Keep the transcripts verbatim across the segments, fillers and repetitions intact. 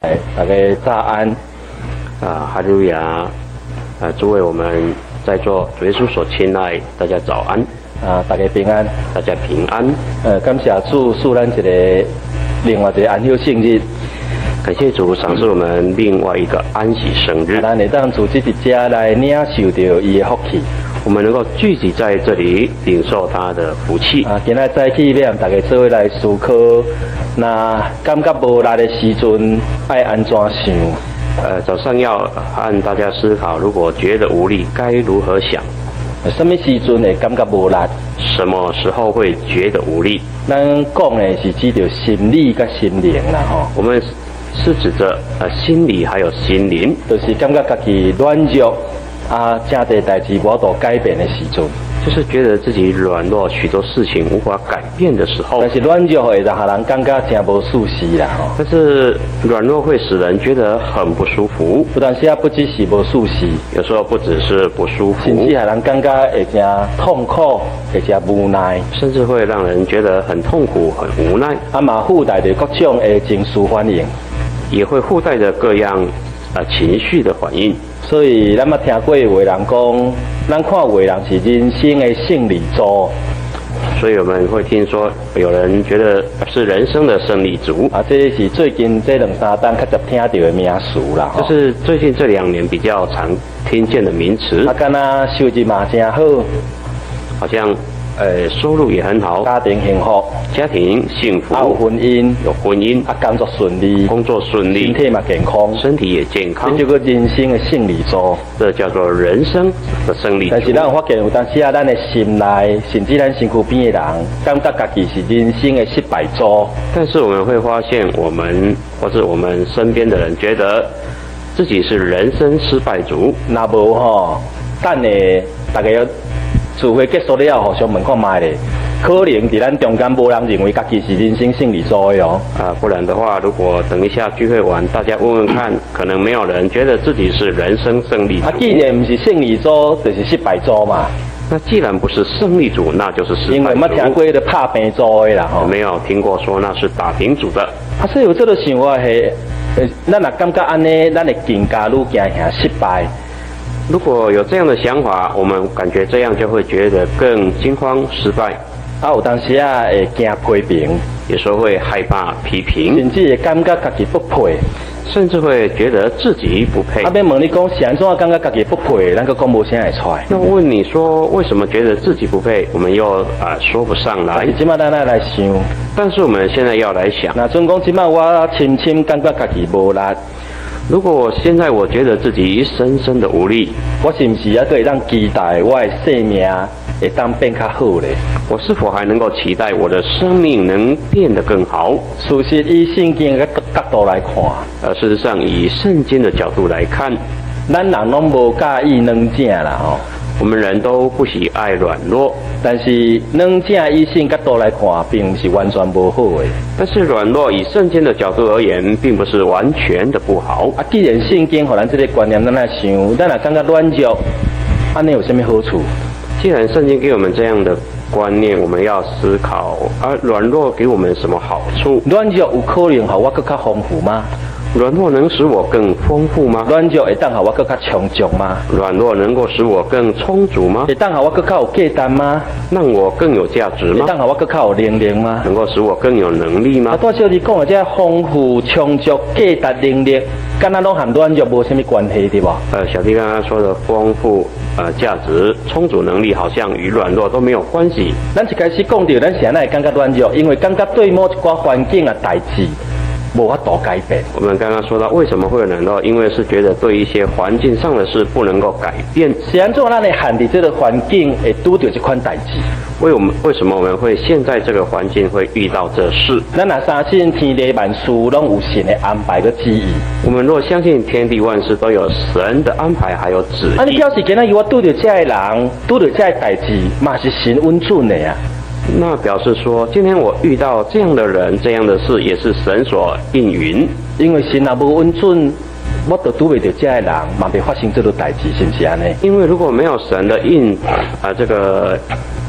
哎，大家早安！ 啊，哈利路亚！啊，诸位我们在座主耶稣所亲爱，大家早安！ 啊，大家平安， 大家平安。 呃，感谢主赐咱一个另外一个安息圣日， 感谢主赏赐我们另外一个安息生日。 咱会当组织伫遮来领受到伊的福气。 我们能够聚集在这里，领受他的福气。 啊，今仔早起要大家做伙来思考，那感觉无力的时阵，爱安怎想？ 呃，早上要和大家思考，如果觉得无力，该如何想？ 什么时阵会感觉无力？ 什么时候会觉得无力？ 咱讲的是指着心理甲心灵啦，吼。 我们是指着呃心理还有心灵， 就是感觉家己软弱。啊，正侪代志无度改变的时阵， 就是觉得自己软弱，许多事情无法改变的时候。 但是软弱会让人感觉真无舒适啦吼。 但是软弱会使人觉得很不舒服。 不但是啊，不只是无舒适， 有时候不只是不舒服， 甚至让人感觉会真痛苦，会真无奈， 甚至会让人觉得很痛苦、很无奈。 啊嘛附带着各种的情绪反应， 也会附带着各样呃情绪的反应。 所以，咱捌听过有的人讲，咱看有的人是人生的胜利组。 所以我们会听说，有人觉得是人生的胜利组。 啊，这是最近这两三单较常听到的名词啦。 这是最近这两年比较常听见的名词。 啊，敢若收入嘛真好， 好像呃收入也很好， 家庭幸福， 家庭幸福， 啊有婚姻， 有婚姻， 啊工作顺利， 工作顺利， 身体嘛健康， 身体也健康， 这叫做人生的胜利组， 这叫做人生的胜利组。 但是咱有发现，有当时啊，咱的心内，甚至咱身躯边的人，感觉家己是人生的失败组。 但是我们会发现，我们或者我们身边的人觉得自己是人生失败组。 那无吼，等下大家要聚会结束了后，互相问看卖咧。可能伫咱中间无人认为家己是人生胜利组的哦。 啊，不然的话，如果等一下聚会完，大家问问看，可能没有人觉得自己是人生胜利组。 啊，既然不是胜利组，就是失败组嘛。 那既然不是胜利组，那就是失败组。 因为捌听过的拍平组的啦，吼。 没有听过说那是打平组的。 啊，所以有这个想法是，呃，咱若感觉安尼，咱的更加愈行向失败。 如果有这样的想法，我们感觉这样就会觉得更惊慌失败。 啊，有当时啊会惊批评， 有时候会害怕批评， 甚至会感觉家己不配， 甚至会觉得自己不配。 啊，要问你讲是安怎感觉家己不配，咱个讲无啥会出来。 那问你说为什么觉得自己不配，我们又啊、呃、说不上来。 即摆咱来来想， 但是我们现在要来想， 那准讲即摆我深深感觉家己无力。 如果我现在我觉得自己深深的无力， 我是不是还可以让期待我的生命会当变较好咧？ 我是否还能够期待我的生命能变得更好？ 事实以圣经的角度来看， 呃，事实上以圣经的角度来看， 咱人拢无介意软正啦吼。 我们人都不喜爱软弱， 但是软正以圣角度来看，并不是完全无好的。 但是软弱以圣经的角度而言，并不是完全的不好。 啊，既然圣经互咱这个观念，咱来想，咱若感觉软弱，安尼有什么好处？ 既然圣经给我们这样的观念，我们要思考，而软弱给我们什么好处？ 软弱有可能互我更较丰富吗？ 软弱能使我更丰富吗？ 软弱会当互我更较充足吗？ 软弱能够使我更充足吗？ 会当互我更较有价值吗？ 让我更有价值吗？ 会当互我更较有能力吗？ 能够使我更有能力吗？ 啊，多少你讲的这丰富、充足、价值、能力，敢若拢和软弱无什么关系，对吧？ 呃，小弟刚刚说的丰富、呃价值、充足能力，好像与软弱都没有关系。 咱一开始讲到，咱现在会感觉软弱，因为感觉对某一寡环境啊代志。无法度改变。 我们刚刚说到，为什么会有软弱？因为是觉得对一些环境上的事不能够改变。 是安怎咱的限制这个环境会拄到这款代志？ 为我们为什么我们会现在这个环境会遇到这事？ 咱若相信天地万事拢有神的安排跟旨意。 我们若相信天地万事都有神的安排还有旨意， 啊，你表示今仔日我拄到这个人，拄到这个代志，嘛是神允准的啊。 那表示说，今天我遇到这样的人、这样的事，也是神所应允。 因为神若无允准，我都拄袂到这个人，嘛袂发生这个代志，是不是安尼？ 因为如果没有神的应啊、呃、这个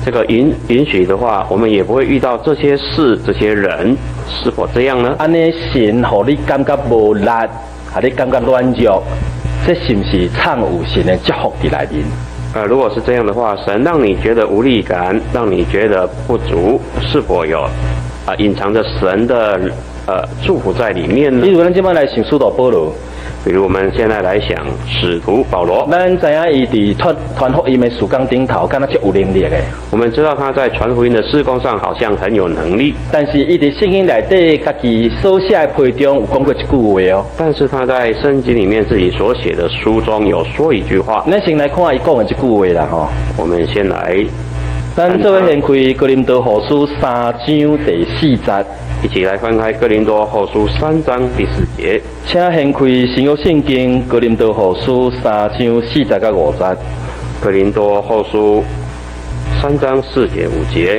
这个允允许的话，我们也不会遇到这些事、这些人，是否这样呢？ 安尼神让你感觉无力，啊，你感觉软弱，这是不是藏有神的祝福在内面？ 呃，如果是这样的话，神让你觉得无力感，让你觉得不足，是否有啊、呃、隐藏着神的呃祝福在里面呢？ 比如咱今摆来想使徒保罗。 比如我们现在来想使徒保罗， 咱知影伊伫传传福音的事工顶头，敢若足有能力的。 我们知道他在传福音的事工上好像很有能力， 但是伊伫圣经内底家己所写的批中有讲过一句话哦。 但是他在圣经里面自己所写的书中有说一句话。 咱先来看伊讲的这句话啦吼。 我们先来， 咱做伙掀开哥林多后书三章第四节。 一起来翻开哥林多后书三章第四节， 请掀开新约圣经哥林多后书三章四节到五节。 哥林多后书三章四节五节，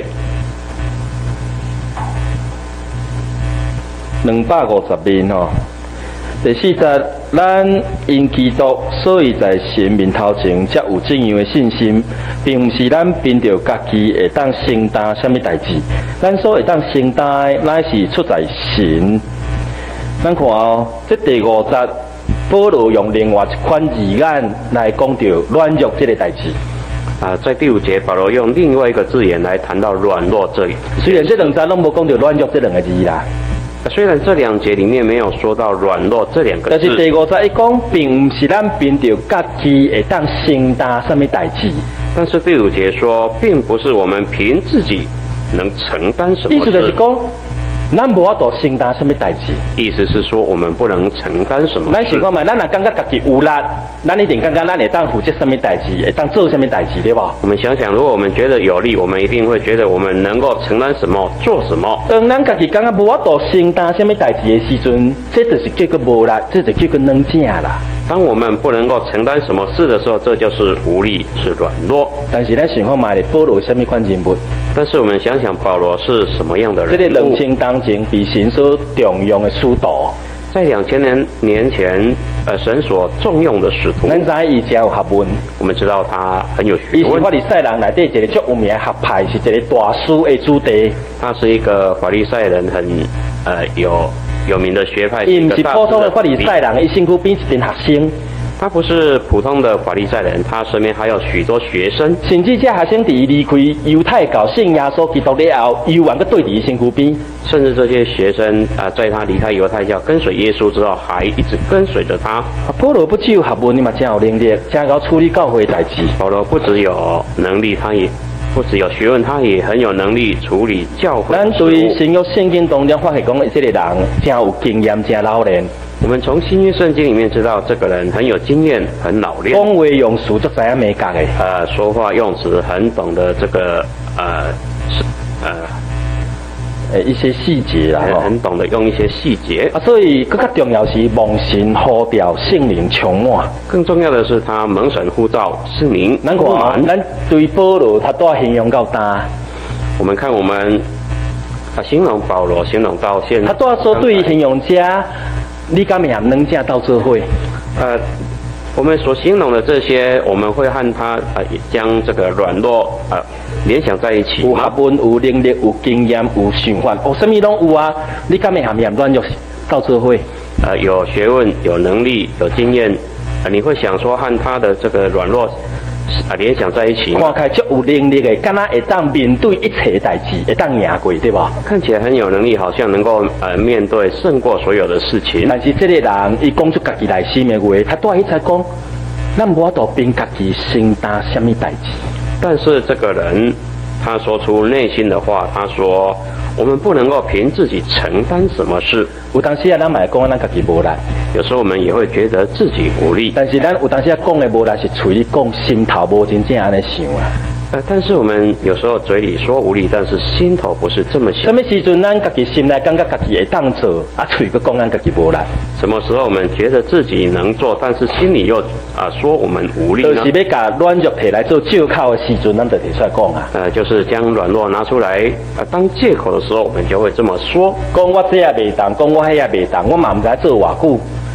两百五十面吼。第四节，咱因基督，所以在神面头前才有这样的信心，并不是咱凭着家己会当承担什么代志，咱所会当承担的乃是出在神。咱看哦，这第五节，保罗用另外一款字眼来讲到软弱这个代志。 啊，在第五节，保罗用另外一个字眼来谈到软弱这里。 虽然这两节拢无讲到软弱这两个字啦。 虽然这两节里面没有说到软弱这两个字， 但是第五节一讲，并不是咱凭着家己会当承担什么代志。 但是第五节说，并不是我们凭自己能承担什么事。 意思就是讲，咱无法度承担什么代志。 意思是说，我们不能承担什么事。 咱想看嘛，咱若感觉家己有力，咱一定感觉咱会当负责什么代志，会当做什么代志，对吧？ 我们想想，如果我们觉得有力，我们一定会觉得我们能够承担什么，做什么。 当咱家己感觉无法度承担什么代志的时阵，这就是叫做无力，这就叫做软正啦。 当我们不能够承担什么事的时候，这就是无力，是软弱。 但是咱想看嘛，保罗什么款人物？ 但是我们想想，保罗是什么样的人物？ 这个两千当前被神所重用的使徒， 在两千年年前，呃，神所重用的使徒。 咱知伊真有学问， 我们知道他很有学问。 伊是法利赛人内底一个足有名的学派，是一个大师的主题。 他是一个法利赛人，很呃有有名的学派。 伊不是普通的法利赛人，伊身躯边一群学生。 他不是普通的法利赛人，他身边还有许多学生。 甚至这学生伫离开犹太教信耶稣基督了后，犹原个对伫伊身躯边。 甚至这些学生啊、呃，在他离开犹太教跟随耶稣之后，还一直跟随着他。 保罗不只有学问，你嘛真有能力，真够处理教会代志。 保罗不只有能力，他也不只有学问，他也很有能力处理教会。 咱对新约圣经当中发现讲，这个人真有经验，真老练。 我们从新约圣经里面知道，这个人很有经验，很老练。 讲话用词足知影美感的。 呃，说话用词很懂得这个呃是呃呃一些细节啦， 很很懂得用一些细节。 啊，所以更加重要是蒙神呼召，圣灵充满。 更重要的是他蒙神呼召，圣灵咱看，咱对保罗他都形容够大。 我们看我们啊形容保罗，形容到现在， 他都要说对形容家。你敢没能正到做会？ 呃，我们所形容的这些，我们会和他呃将这个软弱呃联想在一起。 有学问、有能力、有经验、有想法，哦，什么拢有啊！你敢没含含软弱到做会？ 呃，有学问、有能力、有经验，呃，你会想说和他的这个软弱啊联想在一起。 看起来足有能力的，敢若会当面对一切代志，会当赢过，对吧？ 看起来很有能力，好像能够呃面对胜过所有的事情。 但是这个人，伊讲出家己内心的话，他都一直讲，咱无法度凭家己承担什么代志。 但是这个人，他说出内心的话，他说：我们不能够凭自己承担什么事。 有当时啊，咱嘛会讲咱家己无力。 有时候我们也会觉得自己无力。 但是咱有当时啊讲的无力，是嘴里讲，心头无真正安尼想啊。 呃，但是我们有时候嘴里说无力，但是心头不是这么想。 什么时阵咱家己心内感觉家己会当做，啊，嘴个讲咱家己无力？ 什么时候我们觉得自己能做，但是心里又啊、呃、说我们无力呢？ 就是要把软弱摕来做借口的时阵，咱就提出来讲啊。 呃，就是将软弱拿出来啊、呃、当借口的时候，我们就会这么说：讲我这也袂当，讲我迄也袂当，我嘛唔知做偌久。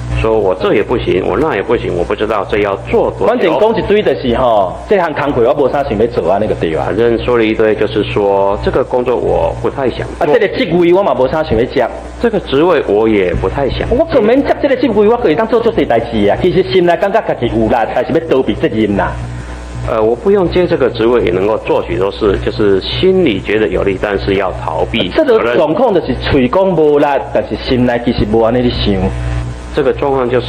说我这也不行，我那也不行，我不知道这要做多久。 反正讲一堆就是吼，这项工课我无啥想要做啊，那个对啊。 反正说了一堆，就是说这个工作我不太想做。 啊，这个职位我嘛无啥想要接。 这个职位我也不太想。 我根免接这个职位，我可以当做做些代志啊。其实心内感觉家己有啦，但是要逃避责任啦。 呃，我不用接这个职位也能够做许多事，就是心里觉得有利，但是要逃避。 这个状况就是嘴讲无力，但是心内其实无安尼咧想。 这个状况就是，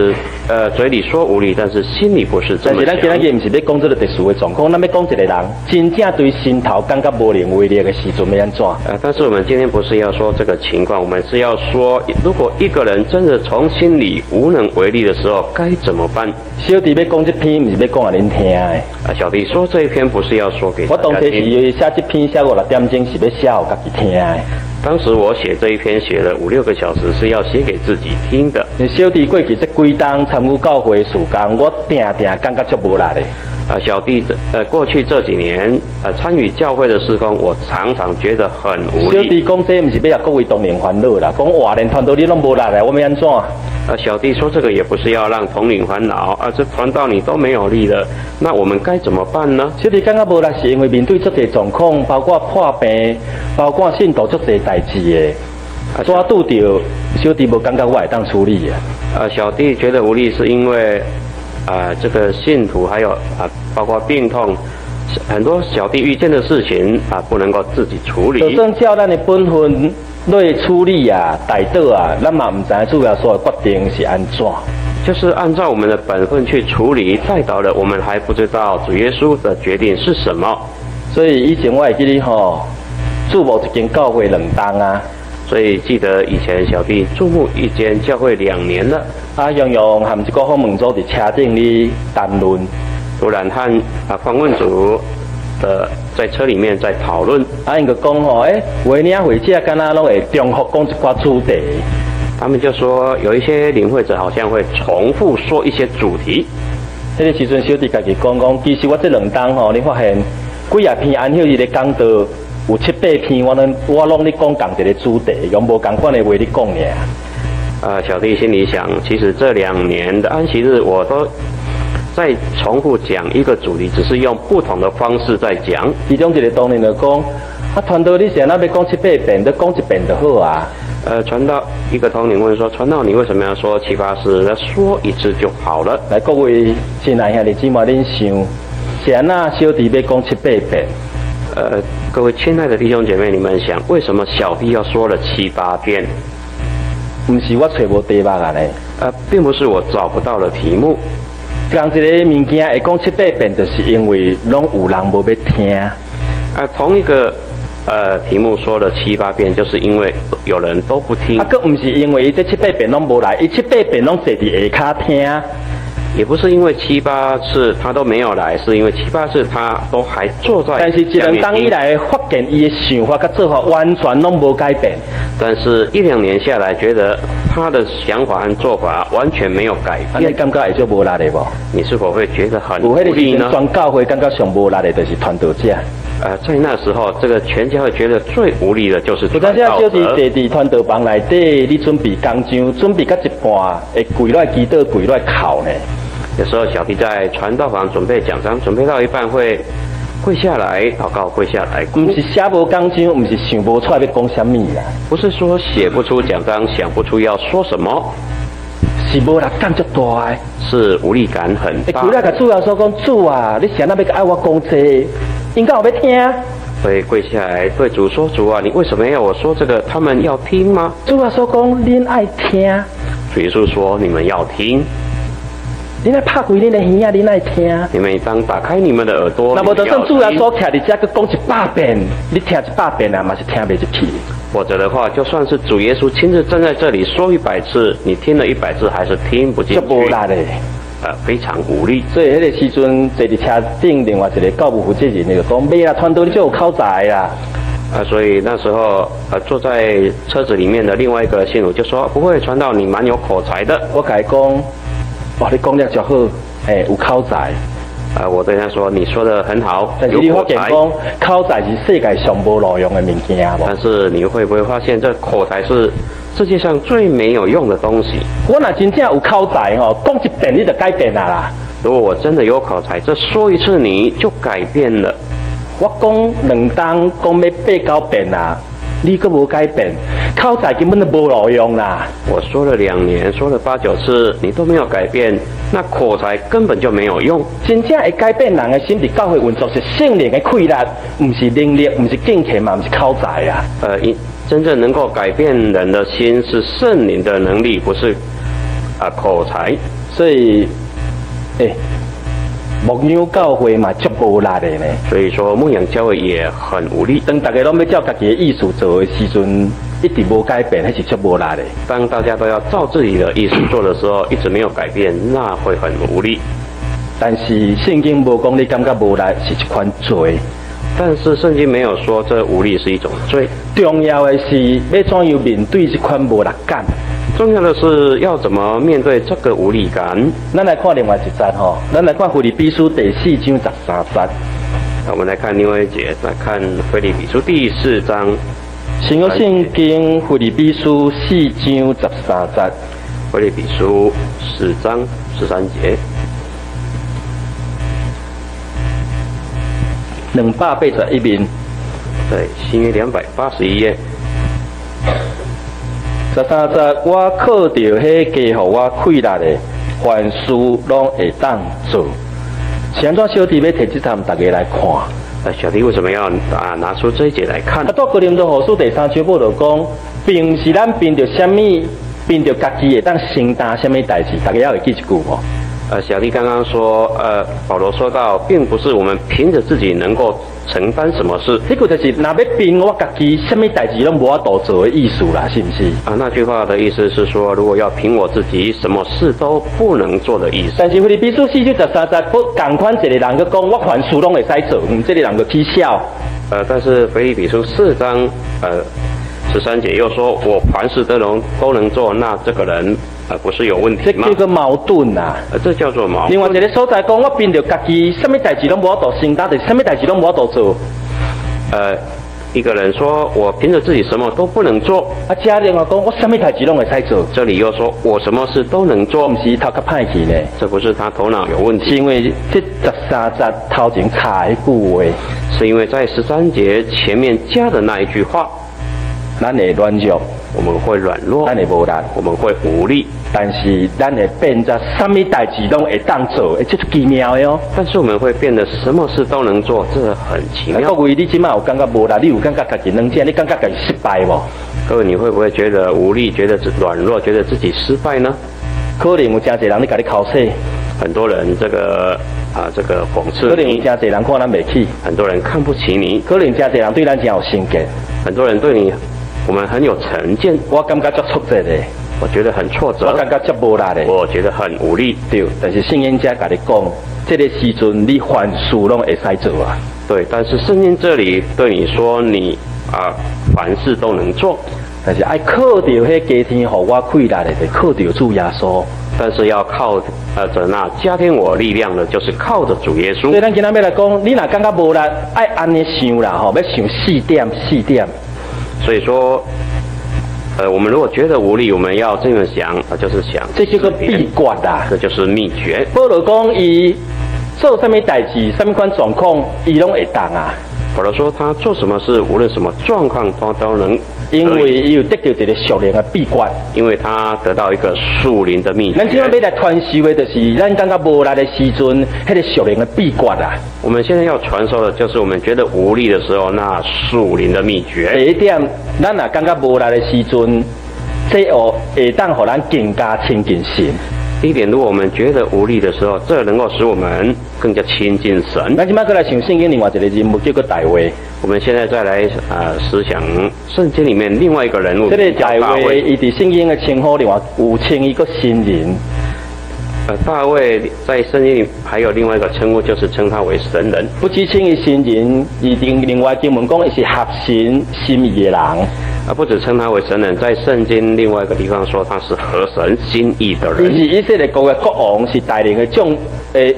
呃，嘴里说无力，但是心里不是这么想。 但是咱今日唔是要讲这个特殊的状况，咱要讲一个人真正对心头感觉无能为力的时阵要安怎？ 呃，但是我们今天不是要说这个情况，我们是要说，如果一个人真的从心里无能为力的时候，该怎么办？ 小弟要讲这篇，唔是要讲给恁听的。 啊，小弟说这一篇不是要说给大家听。 我当时是写这篇写五六点钟，是要写给家己听的。 当时我写这一篇写了五六个小时，是要写给自己听的。 小弟过去这几档参与教会事工，我定定感觉足无力的。 啊，小弟呃，过去这几年呃参与教会的事工，我常常觉得很无力。 小弟讲这不是要让各位同龄烦恼啦，讲哇连传道你拢无力的，我们安怎？ 啊，小弟说这个也不是要让同龄烦恼啊，这传道你都没有力了，那我们该怎么办呢？ 小弟感觉无力是因为面对这个状况，包括破病，包括信徒这些代志的，抓拄到小弟无感觉我会当处理的。 啊，小弟觉得无力是因为。啊、呃，这个信徒还有啊、呃，包括病痛，很多小弟遇见的事情啊、呃，不能够自己处理。 就算照咱的本分来处理啊、带导啊，咱嘛唔知主要所决定是安怎。 就是按照我们的本分去处理带导了，我们还不知道主耶稣的决定是什么。 所以以前我会记得吼，注目一间教会两当啊。 所以记得以前小弟注目一间教会两年了， 啊，用用和一个访问组伫车顶里谈论， 突然和啊访问组的在车里面在讨论， 啊，因个讲吼，诶、欸，维尼亚会者敢若拢会重复讲一寡主题， 他们就说有一些领会者好像会重复说一些主题。 迄个时阵小弟家己讲讲，其实我这两当吼，你发现几啊篇安休日的讲道。有七八篇，我拢我拢咧讲同一个主题，用无同款的话咧讲尔。 呃，小弟心里想，其实这两年的安息日，我都在重复讲一个主题，只是用不同的方式在讲。 其中一个当然就讲，啊，传道你现在要讲七八遍，就讲一遍就好啊。 呃，传道一个同龄问说，传道你为什么要说七八次？说一次就好了。 来，各位亲爱兄弟姊妹，恁想，现在小弟要讲七八遍。 呃，各位亲爱的弟兄姐妹，你们想，为什么小弟要说了七八遍？ 不是我找无题目啊呢？ 呃，并不是我找不到了题目。 讲一个物件会讲七八遍，就是因为拢有人无要听。啊、 呃，同一个呃题目说了七八遍，就是因为有人都不听。 啊，佫唔是因为伊这七八遍拢无来，伊七八遍拢坐伫下骹听。 也不是因为七八次他都没有来，是因为七八次他都还坐在。 但是一两当以来发现伊的想法跟做法完全拢无改变。 但是一两年下来，觉得他的想法和做法完全没有改变。 你感觉会就无力的无？ 你是否会觉得很无力呢？有迄个时阵，全教会感觉上无力的，就是传道者。 呃，在那时候，这个全教会觉得最无力的就是传道者。 有当时小弟坐伫传道房内底，你准备工匠，准备到一半，会跪落祈祷，跪落哭呢。 有时候小弟在传道房准备讲章，准备到一半会跪下来祷告，跪下来。 不是写无讲章，不是想不出来要讲什么啦。 不是说写不出讲章，想不出要说什么， 是无力感足大的， 是无力感很大。 跪来甲主要说讲主啊，你现在要爱我讲这，应该有要听。 会跪下来对主说：“主啊，你为什么要我说这个？他们要听吗？” 主要说讲恁爱听。 主耶稣说：“你们要听。” 你来拍开你的耳啊，你来听。 你们当打开你们的耳朵。 那么就算主要说徛伫遮，佮讲一百遍，你听一百遍啊，嘛是听不进去。 或者的话，就算是主耶稣亲自站在这里说一百次，你听了一百次还是听不进去。 就无力的， 呃，非常无力。 所以迄个时阵坐伫车顶，另外一个教务负责人就讲：袂啦，传道你就有口才啦。 啊，所以那时候呃坐在车子里面的另外一个信徒就说：“不会，传道你蛮有口才的。” 我甲伊讲。哇！你讲了就好，诶、欸，有口才。 啊，我对他说：“你说的很好， 但是你发现讲，口才是世界上无路用的物件无？ 但是你会不会发现，这口才是世界上最没有用的东西？ 我若真正有口才吼，讲一遍你就改变啦啦。 如果我真的有口才，这说一次你就改变了。 我讲两当讲要八九遍啦，你佫无改变，口才根本就无路用啦。 我说了两年，说了八九次，你都没有改变。”那口才根本就没有用。 真正会改变人的心，伫教会运作是圣灵的气力，唔是能力，唔是敬虔嘛，唔是口才啊。 呃，真正能够改变人的心是圣灵的能力，不是啊、呃、口才。 所以，诶、欸，牧养教会嘛，足无力的呢。 所以说，牧养教会也很无力。 当大家拢要照家己的意思做的时阵，一直无改变，那是足无力的。 当大家都要照自己的意思做的时候，一直没有改变，那会很无力。 但是圣经无讲你感觉无力是一款罪， 但是圣经没有说这无力是一种罪。 重要的是要怎样面对这款无力感。 重要的是要怎么面对这个无力感。 咱来看另外一节吼，咱来看腓立比书第四章十三节。 我们来看另外一节，来看腓立比书第四章。 新约圣经腓立比书四章十三节。 腓立比书四章十三节。 两百八十一面。 对，新约两百八十一页。 十三节，我靠着迄加互我气力的，凡事拢会当做。是安怎小弟要摕这堂大家来看？ 呃，小弟为什么要啊拿出这一节来看？ 啊，到哥林多后书第三章保罗讲，并不是咱凭着什么，凭着家己会当承担什么代志，大家要会记一句无？ 呃，小弟刚刚说，呃，保罗说到，并不是我们凭着自己能够承担什么事。 这个就是若要凭我家己什么代志拢无法度做的意思啦，是不是？ 啊，那句话的意思是说，如果要凭我自己，什么事都不能做的意思。 但是腓立比书四章十三节，不同款一个人佮讲，我凡事拢会使做，嗯，这个人就起笑。 呃，但是腓立比书四章，呃。十三节又说，我凡事都能都能做，那这个人呃不是有问题吗？ 这叫做矛盾啊！ 呃，这叫做矛盾。 另外一个所在讲，我凭着家己什么代志拢无法度承担，就是什么代志拢无法度做。 呃，一个人说我凭着自己什么都不能做， 啊，家另外讲我什么代志拢会使做。 这里又说我什么事都能做， 不是头壳歹去呢？ 这不是他头脑有问题， 是因为这十三节头前差一句话， 是因为在十三节前面加的那一句话。 咱会软弱， 我们会软弱； 咱会无力， 我们会无力。 但是咱会变作什么代志拢会当做，这就奇妙的哦。 但是我们会变得什么事都能做，这很奇妙。 各位，你即马有感觉无力？你有感觉家己软弱？你感觉家己失败无？ 各位，你会不会觉得无力？觉得软弱？觉得自己失败呢？ 可能有真侪人你家己口气， 很多人这个啊这个讽刺你。 可能有真侪人看咱袂起， 很多人看不起你。 可能真侪人对咱真有成见， 很多人对你。我们很有成见， 我感觉足挫折的， 我觉得很挫折， 我感觉足无力的， 我觉得很无力。 对，但是圣经家甲你讲，这个时阵你凡事拢会使做啊。 对，但是圣经这里对你说你啊凡事都能做， 但是爱靠着迄加添互我气力的，就靠着主耶稣。 但是要靠呃着那加添我力量的，就是靠着主耶稣。 所以咱今仔要来讲，你若感觉无力，爱安尼想啦吼，要想四点四点。 所以说，呃，我们如果觉得无力，我们要这么想，啊，就是想， 这叫做秘诀啦， 这就是秘诀。 保罗讲，伊做什么代志、什么款状况，伊拢会当啊。 保罗说，他做什么事，无论什么状况，都都能， 因为伊有得到一个属灵的秘诀， 因为他得到一个属灵的秘诀。 咱今晚要来传授的，就是咱感觉无力的时阵，迄个属灵的秘诀啊。 我们现在要传授的，就是我们觉得无力的时候，那属灵的秘诀。 第一点，咱若感觉无力的时阵，这哦会当互咱更加亲近神。 第一点，如果我们觉得无力的时候，这能够使我们更加亲近神。 咱今麦过来想圣经另外一个人物叫做大卫。 我们现在再来呃思想圣经里面另外一个人物， 这个大卫，伊伫圣经的称呼另外有称伊个神人。 呃，大卫在圣经里还有另外一个称呼，就是称他为神人。 不只称伊神人，伊另另外经文讲伊是合神心意的人。 啊，不只称他为神人，在圣经另外一个地方说他是合神心意的人。 伊是以色列国的国王，是带领的众诶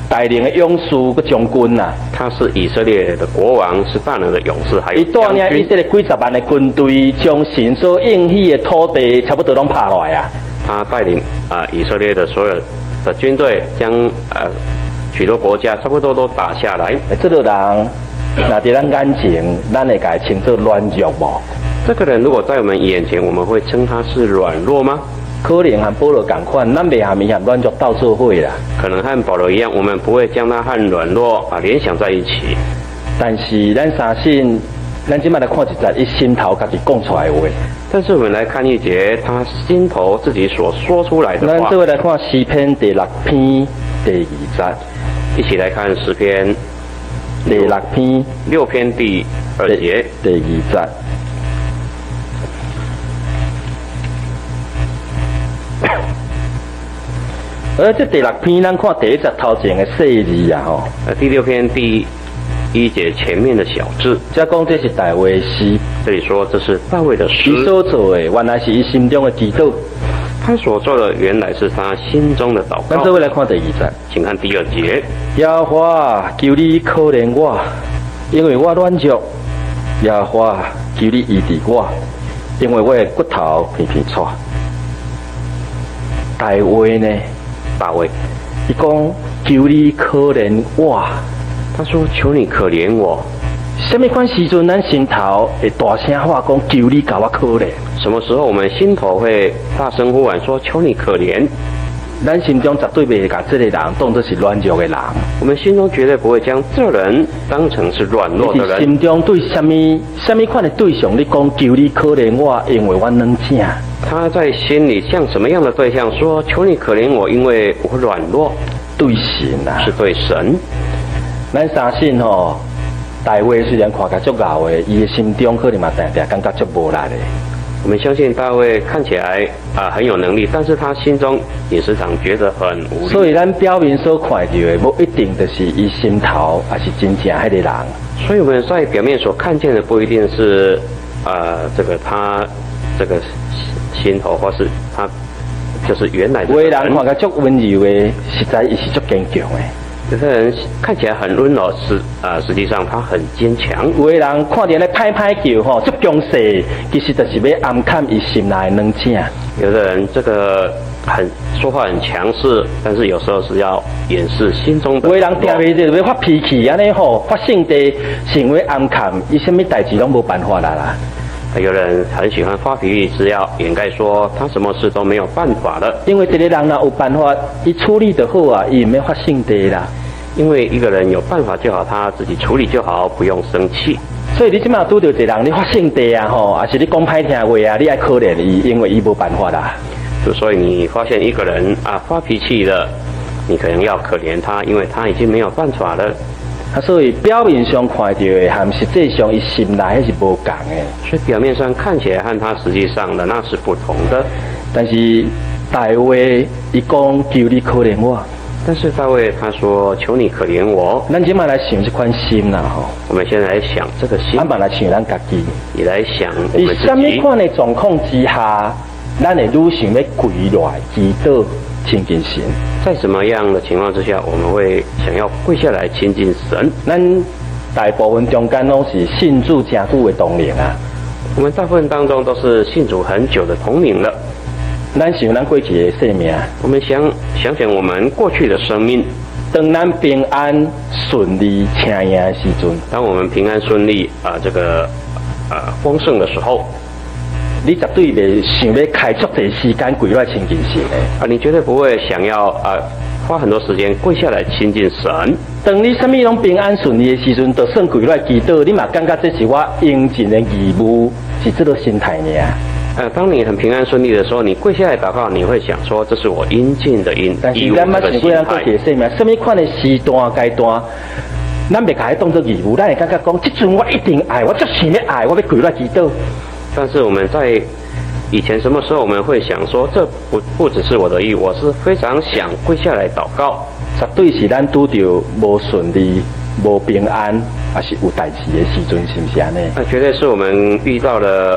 大能的勇士个将军呐、啊。 他是以色列的国王，是大能的勇士，还有将军。伊带领以色列几十万的军队，将神所应许的土地差不多拢拍落来啊。 他带领啊、呃、以色列的所有的军队，将呃许多国家差不多都打下来。 这个人，那在咱眼前，咱会甲称作软弱无？ 这个人如果在我们眼前，我们会称他是软弱吗？ 可能和保罗同款，咱袂和伊和软弱斗做伙啦。可能和保罗一样，我们不会将他和软弱啊联想在一起。 但是咱相信，咱今麦来看一节，伊心头家己讲出来的话。 但是我们来看一节，他心头自己所说出来的话。 咱这位来看诗篇第六篇第二节， 一起来看诗篇第六篇六篇第二节第二节。而这第六篇，咱看第一节头前的细字啊，吼。 呃，第六篇第一节前面的小字， 这讲这是大卫的诗。 这里说这是大卫的诗。 伊所做的原来是伊心中的祈祷。 他所做的原来是他心中的祷告。 咱这位来看第二节， 请看第二节。 耶和华求你可怜我，因为我软弱。耶和华求你医治我，因为我的骨头偏偏错。大卫呢？ 大卫， 伊讲求你可怜我， 他说求你可怜我。 什么款时阵咱心头会大声话讲求你甲我可怜？ 什么时候我们心头会大声呼喊说求你可怜？ 咱心中绝对袂把这个人当作是软弱的人。 我们心中绝对不会将这人当成是软弱的人。 你心中对什么什么款的对象，你讲求你可怜我，因为我软正。 他在心里向什么样的对象说求你可怜我，因为我软弱？ 对神啊， 是对神。 咱相信吼、哦，大卫虽然看起来足牛的，伊的心中可能嘛定定感觉足无力的。 我们相信大卫看起来啊、呃、很有能力，但是他心中也时常觉得很无力。 所以咱表面所看到的，不一定就是伊心头，还是真正迄个人。 所以我们在表面所看见的，不一定是呃这个他这个心头，或是他就是原来的人。有的人看起来足温柔的，实在伊是足坚强的。 有的人看起来很温柔，实啊、呃、实际上他很坚强。 有的人看起来拍拍叫吼，足强势，其实就是要暗砍伊心内的软正。 有的人这个很说话很强势，但是有时候是要掩饰心中的。有的人定袂住要发脾气安尼吼，发性地成为暗砍，伊什么代志拢无办法啦啦。 有人很喜欢发脾气，是要掩盖说他什么事都没有办法了。 因为这个人若有办法，伊处理就好啊，伊唔要发性地啦。 因为一个人有办法就好，他自己处理就好，不用生气。 所以你今麦拄到一个人，你发性地啊吼，还是你讲歹听话啊，你爱可怜伊，因为伊无办法啦。 就所以你发现一个人啊发脾气了，你可能要可怜他，因为他已经没有办法了。 啊，所以表面上看到的，和实际上伊心内是无共的。 所以表面上看起来和他实际上的那是不同的。 但是大卫伊讲求你可怜我。 但是大卫他说求你可怜我。 咱今麦来想这款心啦吼。 我们先来想这个心。 咱嘛来想咱家己。 也来想我们自己。 在什么款的状况之下，咱会愈想要跪来祈祷亲近神？ 在什么样的情况之下，我们会想要跪下来亲近神？ 咱大部分中间拢是信主真久的同龄啊。 我们大部分当中都是信主很久的同龄了。 咱想咱过去的生命， 我们想想想我们过去的生命， 当咱平安顺利请赢的时阵， 当我们平安顺利啊、呃、这个呃丰盛的时候， 你绝对袂想要开足侪时间跪来亲近神的啊，你绝对不会想要啊、呃、花很多时间跪下来亲近神。 当你什么拢平安顺利的时阵，就算跪来祈祷，你嘛感觉这是我应尽的义务，是这个心态呢。 呃，当你很平安顺利的时候，你跪下来祷告，你会想说，这是我应尽的应义务这个心态。 过去的生命，什么款的时段阶段，咱袂把它当作义务，咱会感觉讲，这阵我一定爱，我就想要爱，我要跪来祈祷。 但是我们在以前什么时候我们会想说，这不不只是我的义务，我是非常想跪下来祷告。 绝对是咱拄到无顺利、无平安，还是有代志的时阵，是不是安尼？ 那绝对是我们遇到了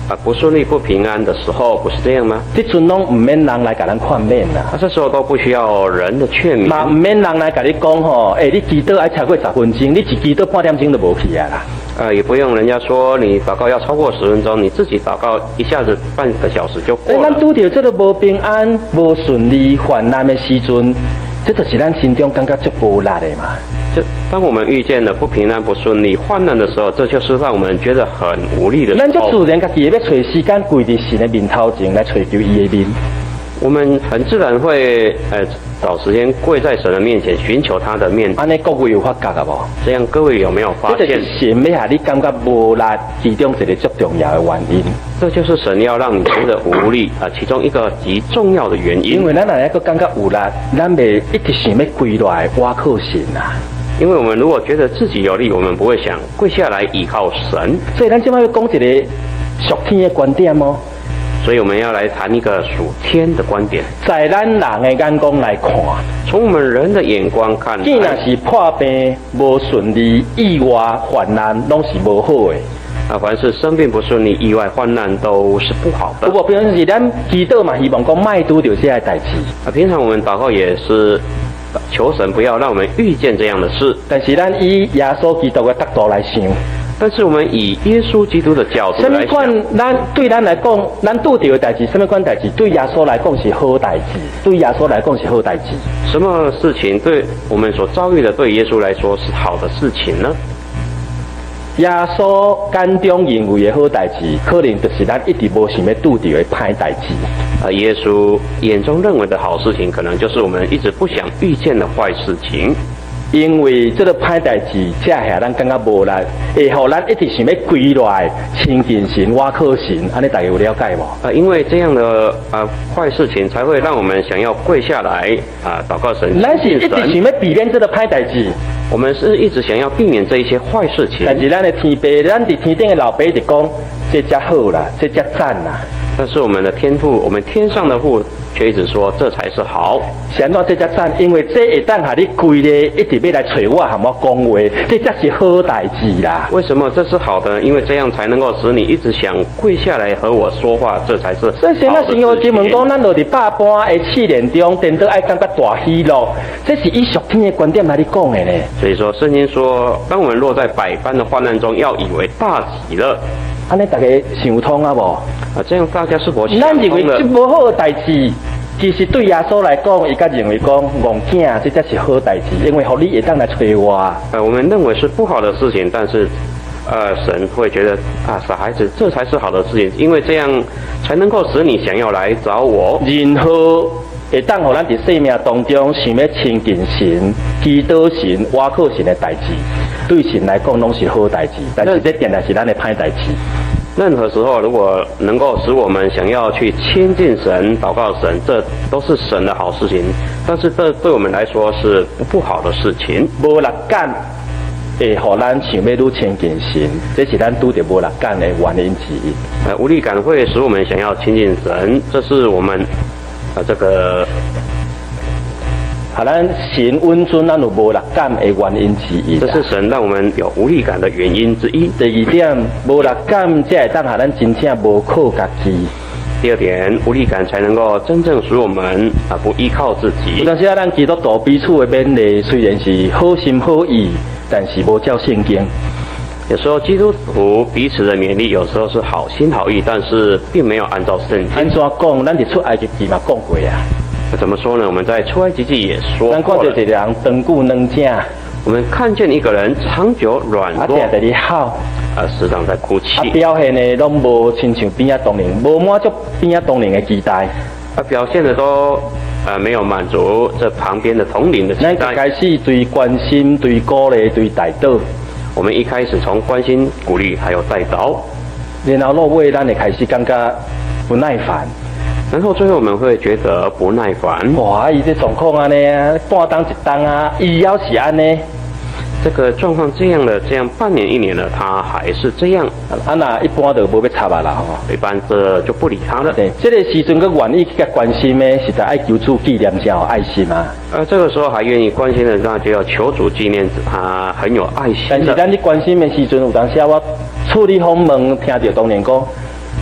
啊不顺利、不平安的时候，不是这样吗？ 这阵拢唔免人来甲咱劝勉啦。 啊，这时候都不需要人的劝勉。 嘛唔免人来甲你讲吼，诶、欸，你祈祷爱超过十分钟，你一祈祷半点钟就无去啊啦。 呃，也不用人家说你祷告要超过十分钟，你自己祷告一下子半个小时就过了。 咱拄到这个无平安、无顺利、患难的时阵，这就是咱心中感觉足无力的嘛。 就当我们遇见了不平安、不顺利、患难的时候，这就是让我们觉得很无力的时候。 咱就自然家己要找时间跪伫神的面头前来找求伊的面。 我们很自然会呃找时间跪在神的面前寻求他的面。 安尼各位有发觉啊无？ 这样各位有没有发现？ 这就是神要下你感觉无力其中一个最重要的原因。 这就是神要让你觉得无力啊、呃，其中一个极重要的原因。 因为咱若一个感觉有力，咱袂一直想要跪落来倚靠神啊。 因为我们如果觉得自己有力，我们不会想跪下来倚靠神。 所以咱今麦要讲一个属天的观点哦。 所以我们要来谈一个属天的观点。 在咱人的眼光来看， 从我们人的眼光看， 既然是破病、无顺利、意外、患难，拢是无好的。 啊，凡是生病不顺利、意外、患难都是不好的。 不过，平常是咱祈祷嘛，希望讲莫拄到这些代志。 啊，平常我们祷告也是求神不要让我们遇见这样的事。 但是咱以耶稣基督的角度来想。 但是我们以耶稣基督的角度来想，什么款咱对咱来讲，咱拄到的代志，什么款代志对耶稣来讲是好代志，对耶稣来讲是好代志。 什么事情对我们所遭遇的，对耶稣来说是好的事情呢？ 耶稣眼中认为的好代志，可能就是咱一直无想要拄到的歹代志。 啊，耶稣眼中认为的好事情，可能就是我们一直不想遇见的坏事情。 因为这个歹代志，这下咱感觉无力，会互咱一直想要跪落来亲近神、倚靠神，安尼大家有了解无？ 啊，因为这样的啊坏事情，才会让我们想要跪下来啊祷告神。 咱是一直想要避免这个歹代志， 我们是一直想要避免这一些坏事情。 但是咱的天父，咱伫天顶的老爸就讲，这才好啦，这才赞啦。 但是我们的天父，我们天上的父，却一直说这才是好。 是安怎这才赞？因为这会当下你跪咧，一直要来找我，和我讲话，这才是好代志啦。 为什么这是好的？因为这样才能够使你一直想跪下来和我说话，这才是好的事情。 所以神啊，神经文讲，咱落伫百般的试炼中，等到爱感觉大喜乐，这是以属天的观点来你讲的呢。 所以说，圣经说，当我们落在百般的患难中，要以为大喜乐。 安尼大家想通啊无？ 啊，这样大家是否想通了？ 咱认为这无好的代志，其实对耶稣来讲，伊甲认为讲戆囝，这才是好代志，因为互你会当来找我。 呃，我们认为是不好的事情，但是，呃，神会觉得啊，傻孩子，这才是好的事情，因为这样才能够使你想要来找我。 任何会当互咱伫生命当中想要亲近神、祈祷神、倚靠神的代志，对神来讲拢是好代志，但是这定然是咱的歹代志。 任何时候，如果能够使我们想要去亲近神、祷告神，这都是神的好事情。但是这对我们来说是不好的事情。 无力感会互咱想要愈亲近神，这是咱拄着无力感的原因之一。 呃，无力感会使我们想要亲近神，这是我们呃这个。 啊，咱神温存咱有无力感的原因之一。 这是神让我们有无力感的原因之一。 第二点，无力感才会当下咱真正无靠家己。 第二点，无力感才能够真正使我们啊不依靠自己。 有当时啊，咱基督徒彼此的勉励虽然是好心好意，但是无照圣经。 有时候基督徒彼此的勉励，有时候是好心好意，但是并没有按照圣经。 安怎讲？咱伫出埃及记嘛讲过啊。 怎么说呢？我们在出埃及记也说过了。 咱看到一个人长久软正， 我们看见一个人长久软弱， 啊，在咧好， 啊，时常在哭泣， 啊，表现的拢无亲像边仔当年，无满足边仔当年的期待， 啊，表现的都呃没有满足这旁边的同龄的期待。 咱一开始对关心、对鼓励、对带导， 我们一开始从关心、鼓励还有带导， 然后落尾咱会开始感觉不耐烦。 然后最后我们会觉得不耐烦。 哇，伊这状况安尼啊，半当一当啊，伊要是安尼， 这个状况这样的，这样半年一年了，他还是这样。 啊那一般就无要插啊啦吼， 一般这就不理他了。 对，这个时阵个愿意去关心的，实在爱求主纪念才有爱心啊。 呃，这个时候还愿意关心的，那就要求主纪念他很有爱心的。 但是咱去关心的时阵，有当时我处理访问，听到当年讲。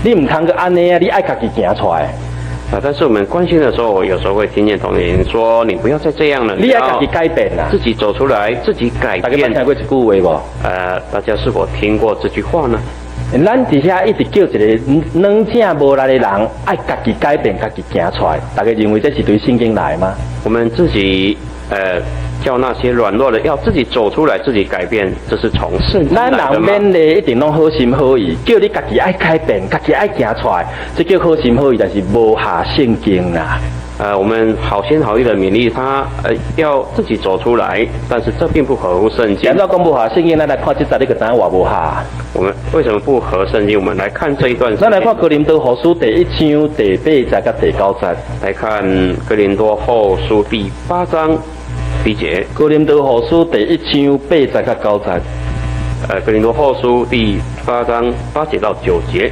你唔通个安尼啊，你爱家己行出来。 啊，但是我们关心的时候，我有时候会听见同龄说：“你不要再这样了， 你要自己改变啊， 自己走出来，自己改变。”大家听过一句话无？ 呃，大家是否听过这句话呢？ 咱底下一直叫一个软正无力的人，爱家己改变，家己行出来。大家认为这是对圣经来吗？ 我们自己呃叫那些软弱的要自己走出来，自己改变，这是从圣经来的吗？ 咱人免咧一定拢好心好意，叫你家己爱改变，家己爱行出来，这叫好心好意，但是无下圣经啦。 呃，我们好心好意的勉励他，呃，要自己走出来，但是这并不合乎圣经。 讲到讲不合圣经，咱来看这十你个知影话无下。 我们为什么不合圣经？我们来看这一段。 咱来看哥林多后书第一章第八节到第九节。 来看哥林多后书第八章第一节。 哥林多后书第一章八节到九节。 呃，哥林多后书第八章八节到九节。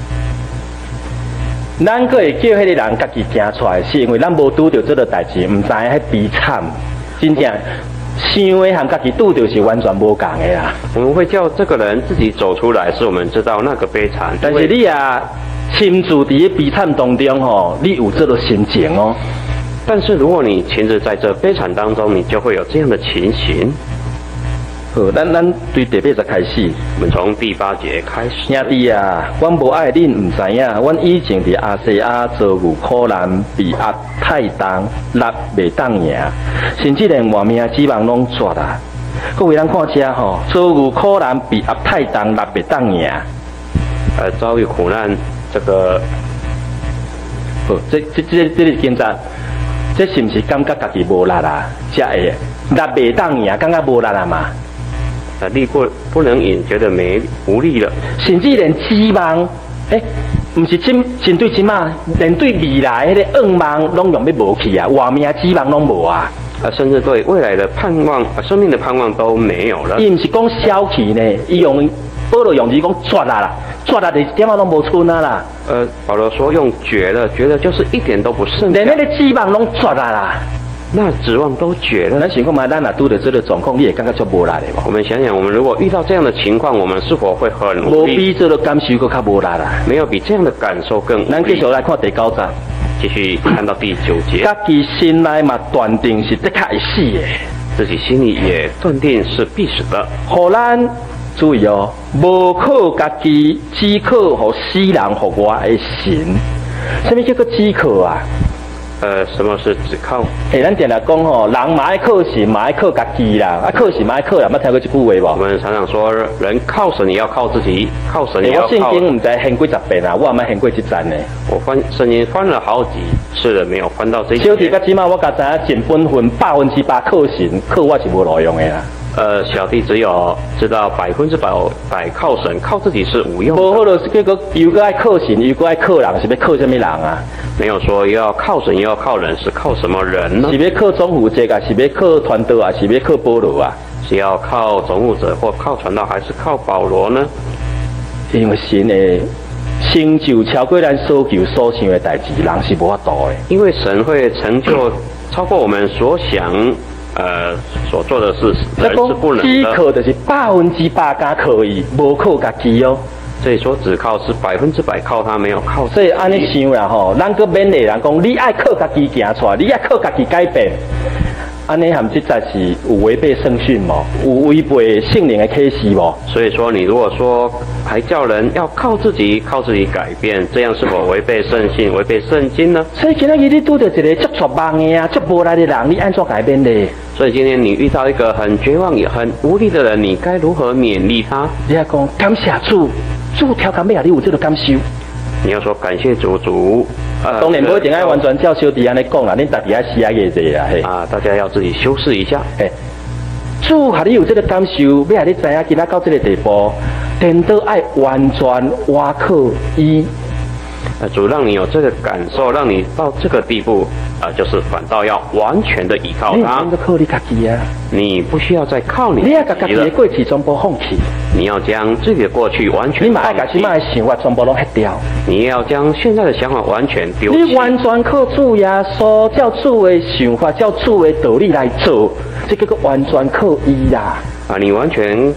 咱个会叫迄个人家己行出来，是因为咱无拄到这个代志，唔知影迄悲惨，真正想的和家己拄到是完全无共的啦。 我们会叫这个人自己走出来，是我们知道那个悲惨。 但是你啊，亲自伫悲惨当中吼，你有这个心情哦。 但是如果你亲自在这悲惨当中，你就会有这样的情形。 好，咱咱对第八节开始， 我们从第八节开始。 兄弟啊，阮无爱恁唔知影，阮以前伫亚细亚遭遇苦难，被压太重，力袂当赢，甚至连活命指望拢绝啊！各位人看遮吼，遭遇苦难，被压太重，力袂当赢。 呃，遭遇苦难，这个， 好，这这这这个经验，这是不是感觉家己无力啊？才会力袂当赢，感觉无力啊嘛？ 呃，力不不能赢，觉得没无力了， 甚至连指望，诶、欸，不是针针对即马，连对未来迄个愿望拢用要无去啊，活命指望拢无啊， 啊，甚至对未来的盼望、啊、生命的盼望都没有了。 伊不是讲消去呢，伊用保罗用字讲绝啊啦，绝啊，一点仔拢无剩啊啦。 呃，保罗说用绝了，绝了就是一点都不剩， 连迄个指望拢绝啊啦。 那指望都绝了。 咱想看嘛，咱若拄到这个状况，你会感觉足无力的无？ 我们想想，我们如果遇到这样的情况，我们是否会很无力？ 无比这个感受更较无力啦。 没有比这样的感受更无力。 咱继续来看第九章， 继续看到第九节。 家己心内嘛断定是的确会死的， 自己心里也断定是必死的。 互咱注意哦，无靠家己，只靠互死人互我的神。什么叫做只靠啊？ 呃，什么是只靠？ 诶、欸，咱定来讲吼，人嘛爱靠神，嘛爱靠家己啦，啊靠神嘛爱靠人，捌听过这句话无？ 我们常常说，人靠神也要靠自己，靠神也要靠。 欸、我圣经唔知翻几十遍啦，我也冇翻过这站呢。 我翻圣经翻了好几次了，没有翻到这一节。 小弟到即马我甲知影，尽本分百分之百靠神，靠我是无路用的啦。 呃，小弟只有知道百分之百百靠神，靠自己是无用的。 无好就是结果又个爱靠神，又个爱靠人，是要靠什么人啊？ 没有说要靠神，又要靠人，是靠什么人呢？ 是要靠总负责啊？是要靠传道啊？是要靠保罗啊？ 是要靠总务者或靠传道，还是靠保罗呢？ 因为神的成就超过咱所求所想的代志，人是无法度的。 因为神会成就超过我们所想。呃，所做的事，人是不能的。 只靠就是百分之百加靠伊，无靠家己哦。 所以说，只靠是百分之百靠他，没有靠。 所以安尼想啦吼，咱个勉励人讲，你爱靠家己行出来，你爱靠家己改变。安尼含即在是有违背圣训无？有违背圣灵的启示无？ 所以说，你如果说还叫人要靠自己，靠自己改变，这样是否违背圣训、违背圣经呢？ 所以今仔日你拄到一个足绝望的啊、足无力的人，你安怎改变呢？ 所以今天你遇到一个很绝望也很无力的人，你该如何勉励他？ 你要讲感谢主，主调侃要你有这个感受。 你要说感谢主主。呃， 当然不一定爱完全照小弟安尼讲啦，恁家己爱写个者啦，嘿。 啊，大家要自己修饰一下。 嘿，主和你有这个感受，要让你知影，今仔到这个地步，真都爱完全倚靠伊。 呃，主让你有这个感受，让你到这个地步，啊、呃，就是反倒要完全的依靠他。 你靠你自己啊！ 你不需要再靠你自己了。 你要把自己的过去全部放弃。 你要将自己的过去完全放弃。 你嘛爱把现在的想法全部拢黑掉。 你要将现在的想法完全丢弃。 你完全靠主耶稣，照主的想法，照主的道理来做，这个完全靠伊啦。 啊，你完全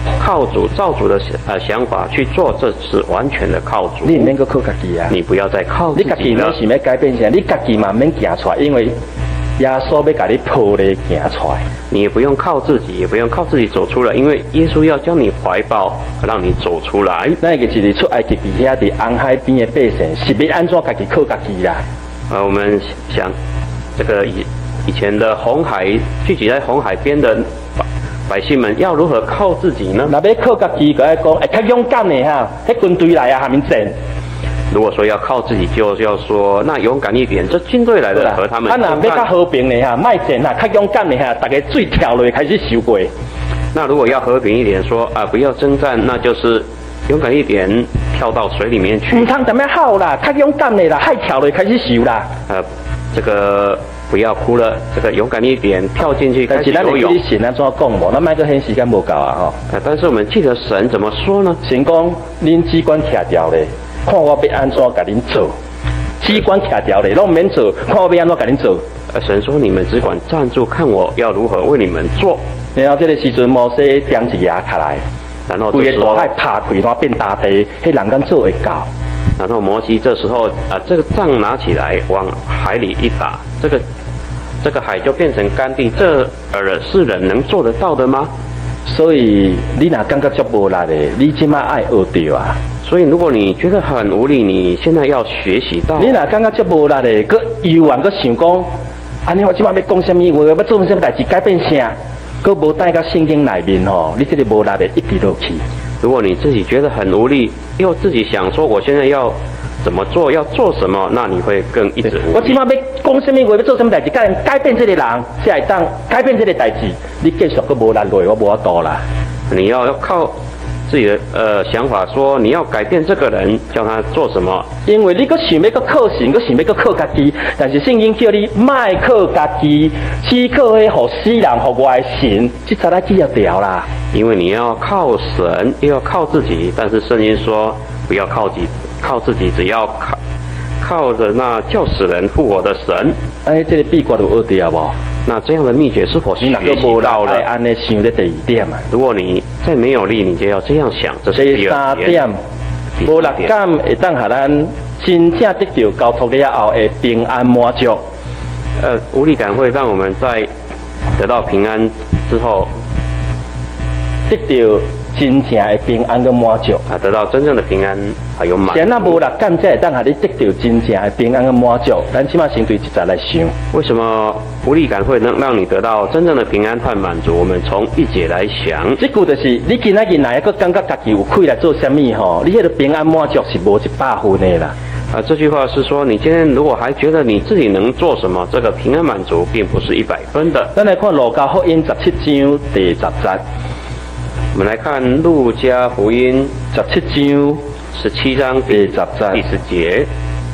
靠主照主的呃想法去做，这是完全的靠主。 你唔免个靠家己啊！ 你不要再靠自己了。 你家己要想要改变啥，你家己嘛免行出来，因为耶稣要甲你抱咧行出来。 你也不用靠自己，也不用靠自己走出来，因为耶稣要将你怀抱，让你走出来。 那个就是出埃及伫遐伫红海边的百姓，是要安怎家己靠家己啦？ 呃，我们想这个以以前的红海聚集在红海边的百姓们要如何靠自己呢？ 那要靠家己，个爱讲，哎，较勇敢的哈，迄军队来啊，下面战。 如果说要靠自己，就要说那勇敢一点，这军队来的和他们。 啊，那要较和平的哈，卖战啊，较勇敢的哈，大家水跳落开始受过。 那如果要和平一点，说啊不要征战，那就是勇敢一点，跳到水里面去。 唔通怎么好啦，较勇敢的啦，海跳落开始受啦。 呃，这个。不要哭了，这个勇敢一点，跳进去开始游泳。 但是咱怎讲无？咱卖个很时间无够啊吼。 呃，但是我们记得神怎么说呢？ 神讲，恁只管徛条咧，看我要安怎甲恁做。只管徛条咧，拢免做，看我要安怎甲恁做。 呃，神说你们只管站住，看我要如何为你们做。 然后这个时阵，摩西将一牙卡来， 然后规个大海拍开，它变大地，迄人敢做会到。 然后摩西这时候啊、呃，这个杖拿起来往海里一打，这个。这个海就变成干地，这呃是人能做得到的吗？ 所以你若感觉足无力的，你即马爱学着啊。 所以如果你觉得很无力，你现在要学习到。 你若感觉足无力的，搁犹原搁想讲，安尼我即马要讲什么话，要做什么代志改变啥，搁无带到圣经内面吼，你这个无力的一直落去。 如果你自己觉得很无力，又自己想说我现在要。怎么做？要做什么？那你会更一直无力。 我起码要讲什么话，要做什么代志，改改变这个人，才会当改变这个代志。你继续搁无力落，我无法度啦。 你要要靠自己的呃想法，说你要改变这个人，叫他做什么？ 因为你搁想要搁靠神，搁想要搁靠家己，但是圣经叫你卖靠家己，只靠迄互死人、互外神，这才来记要掉啦。 因为你要靠神，又要靠自己，但是圣经说不要靠自己。靠自己，只要靠靠着那叫死人复活的神。 哎，这个秘诀就学掉无？ 那这样的秘诀是否学习到了？ 安尼想的第二点嘛。 如果你再没有力，你就要这样想，这是第二点。 无力感会当下咱真正得到交托了后的平安满足。 呃，无力感会让我们在得到平安之后， 得到。真正的平安跟满足啊，得到真正的平安还有满足。 那无力感才会当下你得到真正的平安跟满足。咱起码先对一节来想， 为什么无力感会能让你得到真正的平安和满足？我们从一节来想。 这句就是你今仔日哪一个感觉家己有亏来做什么吼？你迄个平安满足是无一百分的啦。 啊，这句话是说，你今天如果还觉得你自己能做什么，这个平安满足并不是一百分的。 咱来看路加福音十七章第十节。 我们来看路加福音十七章十七章第十节第十节，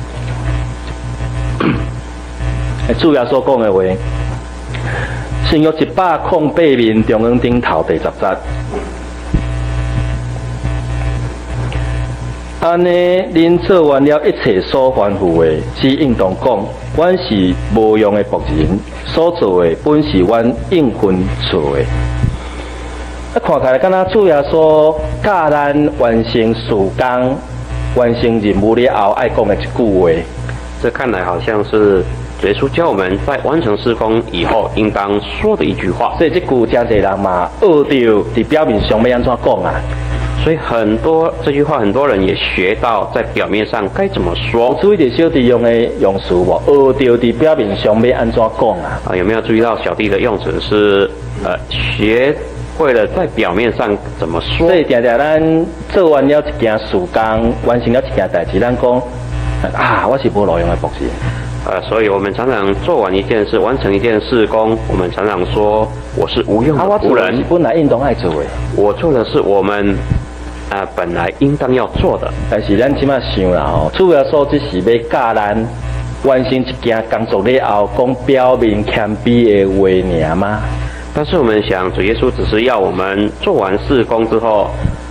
主耶稣讲的话，圣约一百零八面中央顶头第十节。安尼，恁做完了一切所吩咐的，只应当讲，阮是无用的仆人，所做的本是阮应份做的。啊，看起来敢若主耶稣教咱完成事工、完成任务了后爱讲的一句话。 这看来好像是耶稣教我们在完成事工以后应当说的一句话。 所以这句真侪人嘛学到在表面上要安怎讲啊？ 所以很多这句话很多人也学到在表面上该怎么说。 注意到小弟用的用词无？学到在表面上要安怎讲啊？ 啊，有没有注意到小弟的用词是呃学？为了在表面上怎么说？所以常常咱做完了一件事工，完成了一件代志，咱讲啊，我是无路用的仆人。 呃，所以我们常常做完一件事，完成一件事工，我们常常说我是无用的仆人。 啊、我是本来应当爱做的。 我做的是我们啊、呃、本来应当要做的。 但是咱即马想啦吼，主要说只是要教咱完成一件工作了后，讲表面谦卑的话尔吗？ 但是我们想，主耶稣只是要我们做完事工之后，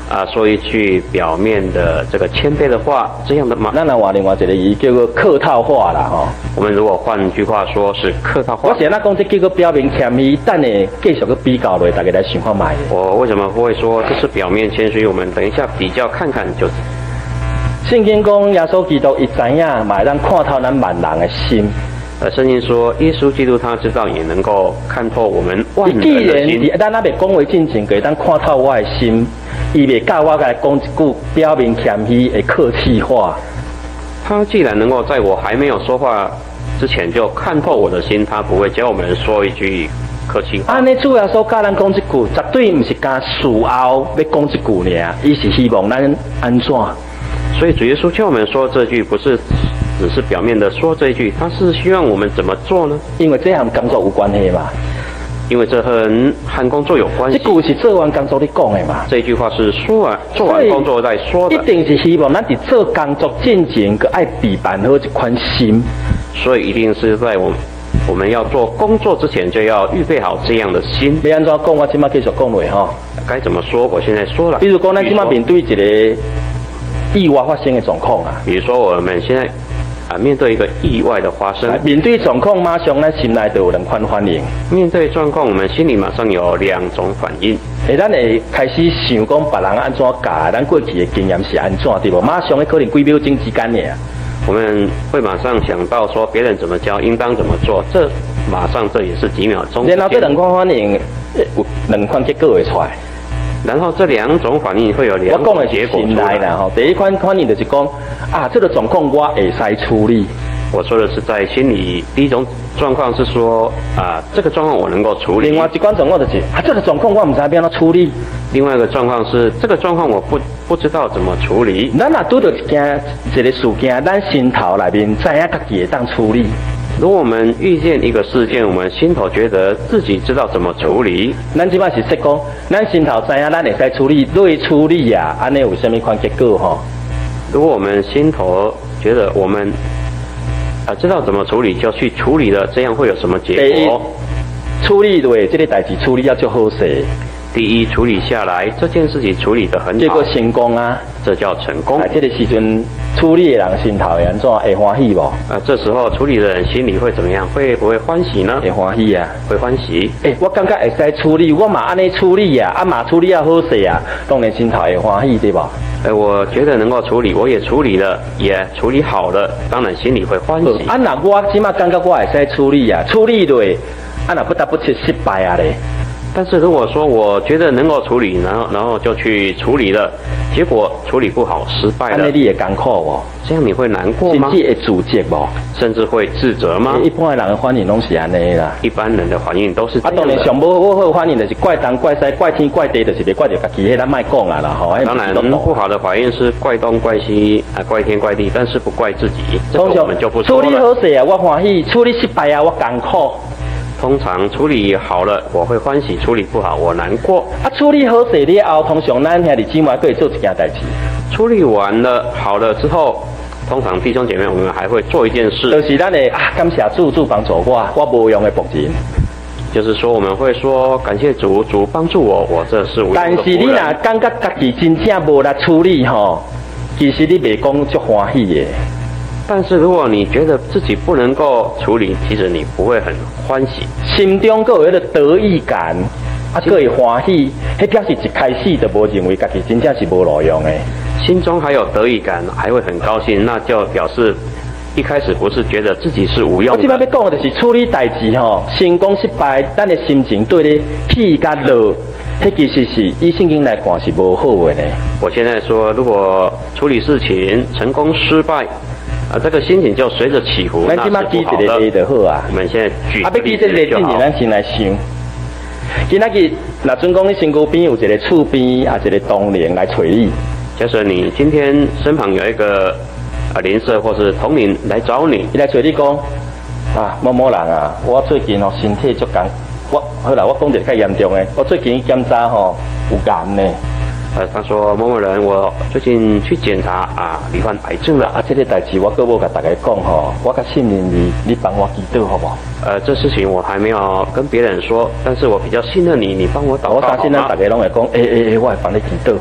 啊，说一句表面的这个谦卑的话，这样的吗？ 咱来换另外一个字，叫做客套话啦吼。 我们如果换句话说是客套话， 我现在讲这叫做表面谦虚，等下继续去比较落，大家来想看卖。 我为什么会说这是表面谦虚？我们等一下比较看看就。 圣经讲耶稣基督伊知影，嘛咱看透咱万人的心。 呃，圣经说耶稣基督他知道也能够看透我们万人的心。 既然咱那边讲话进前，给咱看透我的心。伊袂教我来讲一句表面谦虚的客气话。 他既然能够在我还没有说话之前就看透我的心，他不会教我们说一句客气话。 安尼主要说教咱讲一句，绝对不是讲事后要讲一句尔，伊是希望咱安怎？ 所以主耶稣教我们说这句，不是只是表面的说这一句，他是希望我们怎么做呢？ 因为这和工作有关系嘛。 因为这和和工作有关系。 这句是做完工作你讲的嘛？ 这句话是说完做完工作再说的。 一定是希望咱伫做工作进前，佮爱备办好一款心。 所以一定是在我们我们要做工作之前，就要预备好这样的心。 要安怎讲？我今麦继续讲落吼。 该怎么说？我现在说了。 比如讲，咱今麦面对一个意外发生的状况啊。 比如说，我们现在。啊，面对一个意外的发生， 面对状况，马上咱心内就有两款反应。 面对状况，我们心里马上有两种反应。 诶，咱会开始想讲别人安怎教，咱过去的经验是安怎，对不？马上可能几秒钟之间的。 我们会马上想到说别人怎么教，应当怎么做，这马上这也是几秒钟。 然后这两款反应，有两款结果会出来。 然后这两种反应会有两种结果出来。 啦吼，第一款反应就是讲啊，这个状况我会使处理。 我说的是在心里，第一种状况是说啊，这个状况我能够处理。 另外一款状况就是啊，这个状况我唔知要怎样处理。 另外一个状况是这个状况我不不知道怎么处理。 咱若拄到一件一个事件，咱心头内面知影家己会当处理。 如果我们遇见一个事件，我们心头觉得自己知道怎么处理， 咱即摆是说讲，咱心头知影咱会使处理，对处理啊，安尼有啥物款结果吼？ 如果我们心头觉得我们啊知道怎么处理，就去处理了，这样会有什么结果？ 处理对，这个代志处理要就好势。 第一，处理下来这件事情处理得很好， 结果成功啊， 这叫成功。 啊，这个时阵处理的人心头会安怎？会欢喜不？ 啊，这时候处理的人心里会怎么样？会不会欢喜呢？ 会欢喜啊， 会欢喜。 诶、欸，我感觉会使处理，我嘛安尼处理啊，啊嘛处理啊好势啊，当然心头会欢喜，对吧？ 呃，我觉得能够处理，我也处理了，也处理好了，当然心里会欢喜。 啊，那我起码感觉我会使处理啊，处理对，啊那不得不去失败啊嘞。 但是如果说我觉得能够处理，然后然后就去处理了，结果处理不好，失败了， 那你也艰苦哦。 这样你会难过吗？ 甚至会自责不？ 甚至会自责吗？ 一般的人的反应拢是安尼啦。 一般人的反应都是这样的。 啊，当然上不好反应就是怪东怪西怪天怪地，就是别怪着家己，迄咱卖讲啊啦吼。 当然不好的反应是怪东怪西啊，怪天怪地，但是不怪自己。这个我们就不说了。 处理好势啊，我欢喜；处理失败啊，我艰苦。 通常处理好了，我会欢喜；处理不好，我难过。 啊，处理好势了后，通常咱兄弟姊妹可以做一件代志。 处理完了好了之后，通常弟兄姐妹我们还会做一件事， 就是咱的啊，感谢主，主帮助我，我无用的仆人。 就是说我们会说感谢主，主帮助我，我这是无用的仆人。 但是你若感觉家己真正无来处理吼，其实你袂讲足欢喜的。 但是如果你觉得自己不能够处理，其实你不会很欢喜， 心中各有一个得意感，啊，各会欢喜，迄表示一开始就无认为家己真正是无路用的， 心中还有得意感，还会很高兴，那就表示一开始不是觉得自己是无用的。我这摆要讲的就是处理代志吼，成功失败，咱的心情对咧起甲落，迄其实是以圣经来看是无好的呢。我现在说，如果处理事情成功失败。啊，这个心情就随着起伏，那是不好的。我们现在举个例子就好。咱先来想，今仔日若准讲你身躯边有一个厝边啊，一个同龄来找你。假设你今天身旁有一个啊邻舍或是同龄来找你，伊来找你讲啊，某某人啊，我最近哦身体足干，我好啦，我讲一个较严重的，我最近检查吼有癌呢。呃，他说某某人，我最近去检查啊，罹患癌症了啊。这个代志我搁无甲大家讲吼，我较信任你，你帮我祈祷好不好？呃，这事情我还没有跟别人说，但是我比较信任你，你帮我祷告好吗？我相信咱大家拢会讲，诶诶诶，我会帮你祈祷。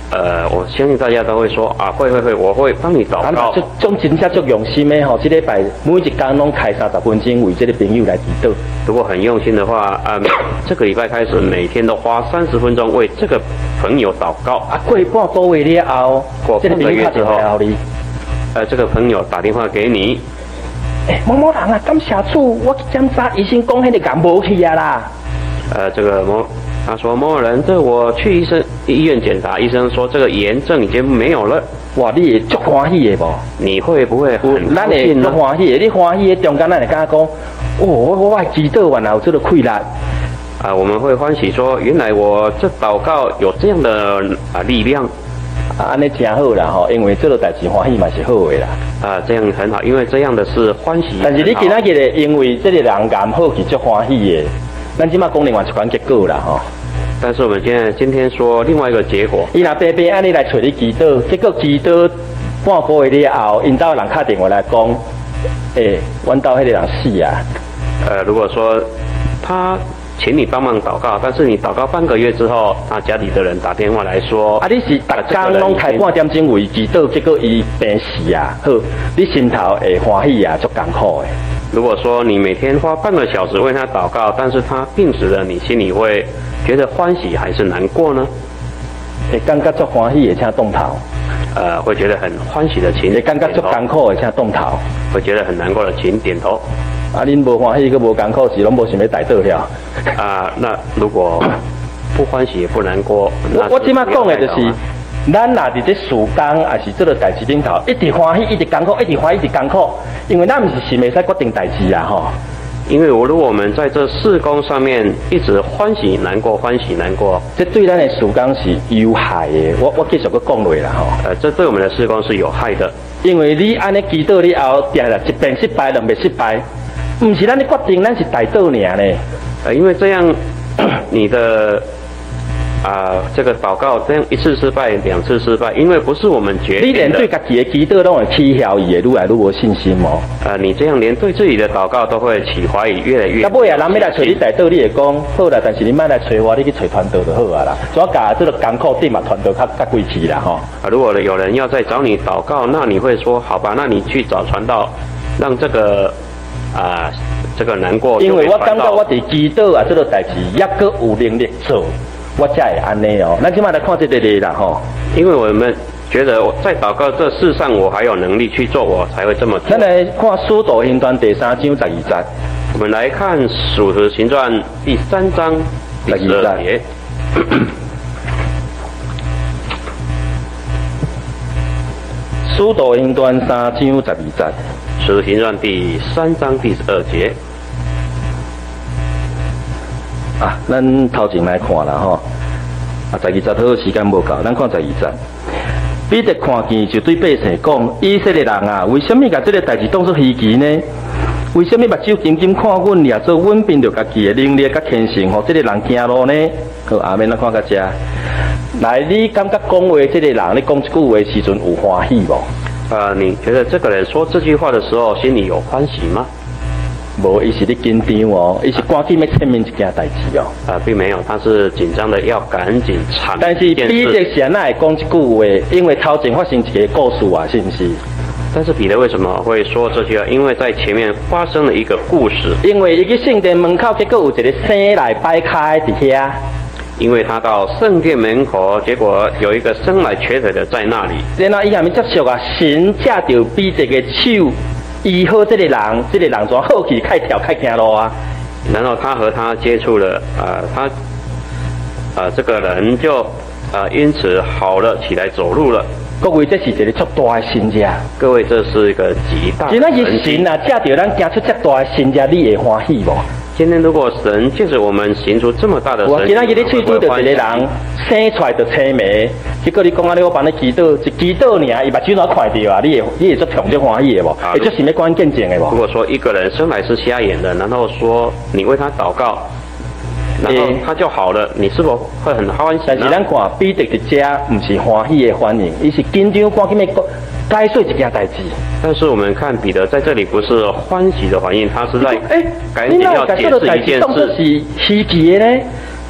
呃，我相信大家都会说啊，会会会，我会帮你祷告。 这种真正足用心的吼，这礼拜每一天拢开三十分钟为这个朋友来祈祷。 如果很用心的话，啊、嗯，这个礼拜开始每天都花三十分钟为这个朋友祷告。 啊，过半个月了后， 过半个月之后， 你呃，这个朋友打电话给你， 哎，某某人啊，感谢主，我检查医生讲迄个癌无去啊啦。 呃，这个某。他说某某人，这我去医生医院检查，医生说这个炎症已经没有了。 哇，你也足欢喜的不？ 你会不会很高咱会足欢喜的，你欢喜的中间咱会跟他讲，哦，我我祈祷原来有这个困难。 啊，我们会欢喜说，原来我这祷告有这样的啊力量。 啊，安尼真好啦吼，因为这个代志欢喜嘛是好的啦。 啊，这样很好，因为这样的是欢喜。 但是你今仔日的，因为这个人癌好是足欢喜的，咱即马讲另外一款结果啦吼。 但是我们现在今天说另外一个结果， 伊若白白按你来找你祈祷，结果祈祷半个月了后，因兜人打电话来讲，诶、欸，阮兜迄个人死啊。 呃，如果说他请你帮忙祷告，但是你祷告半个月之后，他家里的人打电话来说， 啊，你是逐天拢开半点钟为祈祷，结果伊病死啊，好，你心头会欢喜啊，足艰苦的。 如果说你每天花半个小时为他祷告，但是他病死了，你心里会觉得欢喜还是难过呢？ 会感觉足欢喜，会请动头。 呃，会觉得很欢喜的请。 会感觉足艰苦，会请动头。 会觉得很难过的请点头。 啊，恁无欢喜，佮无艰苦，是拢无想要带倒了。 啊，那如果不欢喜也不难过， 我我即马讲的就是，咱若伫这事工，还是这个代志顶头，一直欢喜，一直艰苦，一直欢喜，一直艰苦，因为咱毋是是袂使决定代志啦吼。 因为我如果我们在这事工上面一直欢喜难过欢喜难过， 这对咱的事工是有害的。我我继续佮讲落啦吼。 呃，这对我们的事工是有害的。 因为你安尼祈祷了后，定了一遍失败，两遍失败，毋是咱的决定，咱是带倒尔呢。 呃，因为这样你的。啊、呃，这个祷告这样一次失败，两次失败，因为不是我们决定的。 你连对家己的祈祷都会起效，伊会愈来愈无信心哦。 呃，你这样连对自己的祷告都会起怀疑，越来越。 到尾啊，人要来找你带祷，你会讲好啦，但是你莫来找我，你去找传道就好啊啦。主要甲这个艰苦点嘛，传道较较贵气啦吼。 啊，如果有人要再找你祷告，那你会说好吧？那你去找传道，让这个啊、呃、这个难过。 因为我感觉我伫祈祷啊，这个代志抑阁有能力做。我才会安尼哦，咱今麦来看这个例啦吼， 因为我们觉得在祷告这事上，我还有能力去做，我才会这么做。 咱来看《使徒行传》第三章十二节。 我们来看《使徒行传》第三章第十二节。 《使徒行传》三章十二节， 《使徒行传》第三章第十二节。 啊，咱头前来看啦吼，啊，十二节好时间无够，咱看十二节。彼得看见就对百姓讲：以色列人啊，为什么把这个代志当作稀奇呢？为什么目睭紧紧看阮，也做阮凭着家己的能力甲虔诚，互这个人行路呢？好，下面咱看到这。来，你感觉讲话这个人，你讲这句话时阵有欢喜无？ 呃，你觉得这个人说这句话的时候，心里有欢喜吗？ 无，伊是咧紧张哦，伊是赶紧要签名一件代志哦。 啊，并没有，他是紧张的要赶紧产。 但是彼得是哪会讲这句话？因为头前发生一个故事啊，是不是？ 但是彼得为什么会说这句话？因为在前面发生了一个故事。 因为伊去圣殿门口，结果有一个生来摆开伫遐。 因为他到圣殿门口，结果有一个生来瘸腿的在那里。 然后伊下面接受啊，神借着彼得的手。医好这个人，这个人怎好起，开跳开行路啊？ 然后他和他接触了，啊、呃，他，啊、呃，这个人就，啊、呃，因此好了起来走路了。 各位，这是一个足大的神迹。 各位，这是一个极大的神迹。 今仔日神啊，借着咱行出这大的神迹，你会欢喜无？ 今天如果神借着我们行出这么大的神迹， 我今仔日你喙拄着一个人生出来就青眉，结果你讲啊，你我帮你祈祷，一祈祷尔，伊目睭哪看到啊？你会你会足痛足欢喜的无？会足是要关见证的无？ 如果说一个人生来是瞎眼的，然后说你为他祷告，然后他就好了，你是否会很欢喜呢？ 但是咱看彼得的家，不是欢喜的反应，伊是紧张赶紧要解说一件代志。 但是我们看彼得在这里不是欢喜的反应，他是在哎， 赶紧要解释一件事。 是稀奇的呢？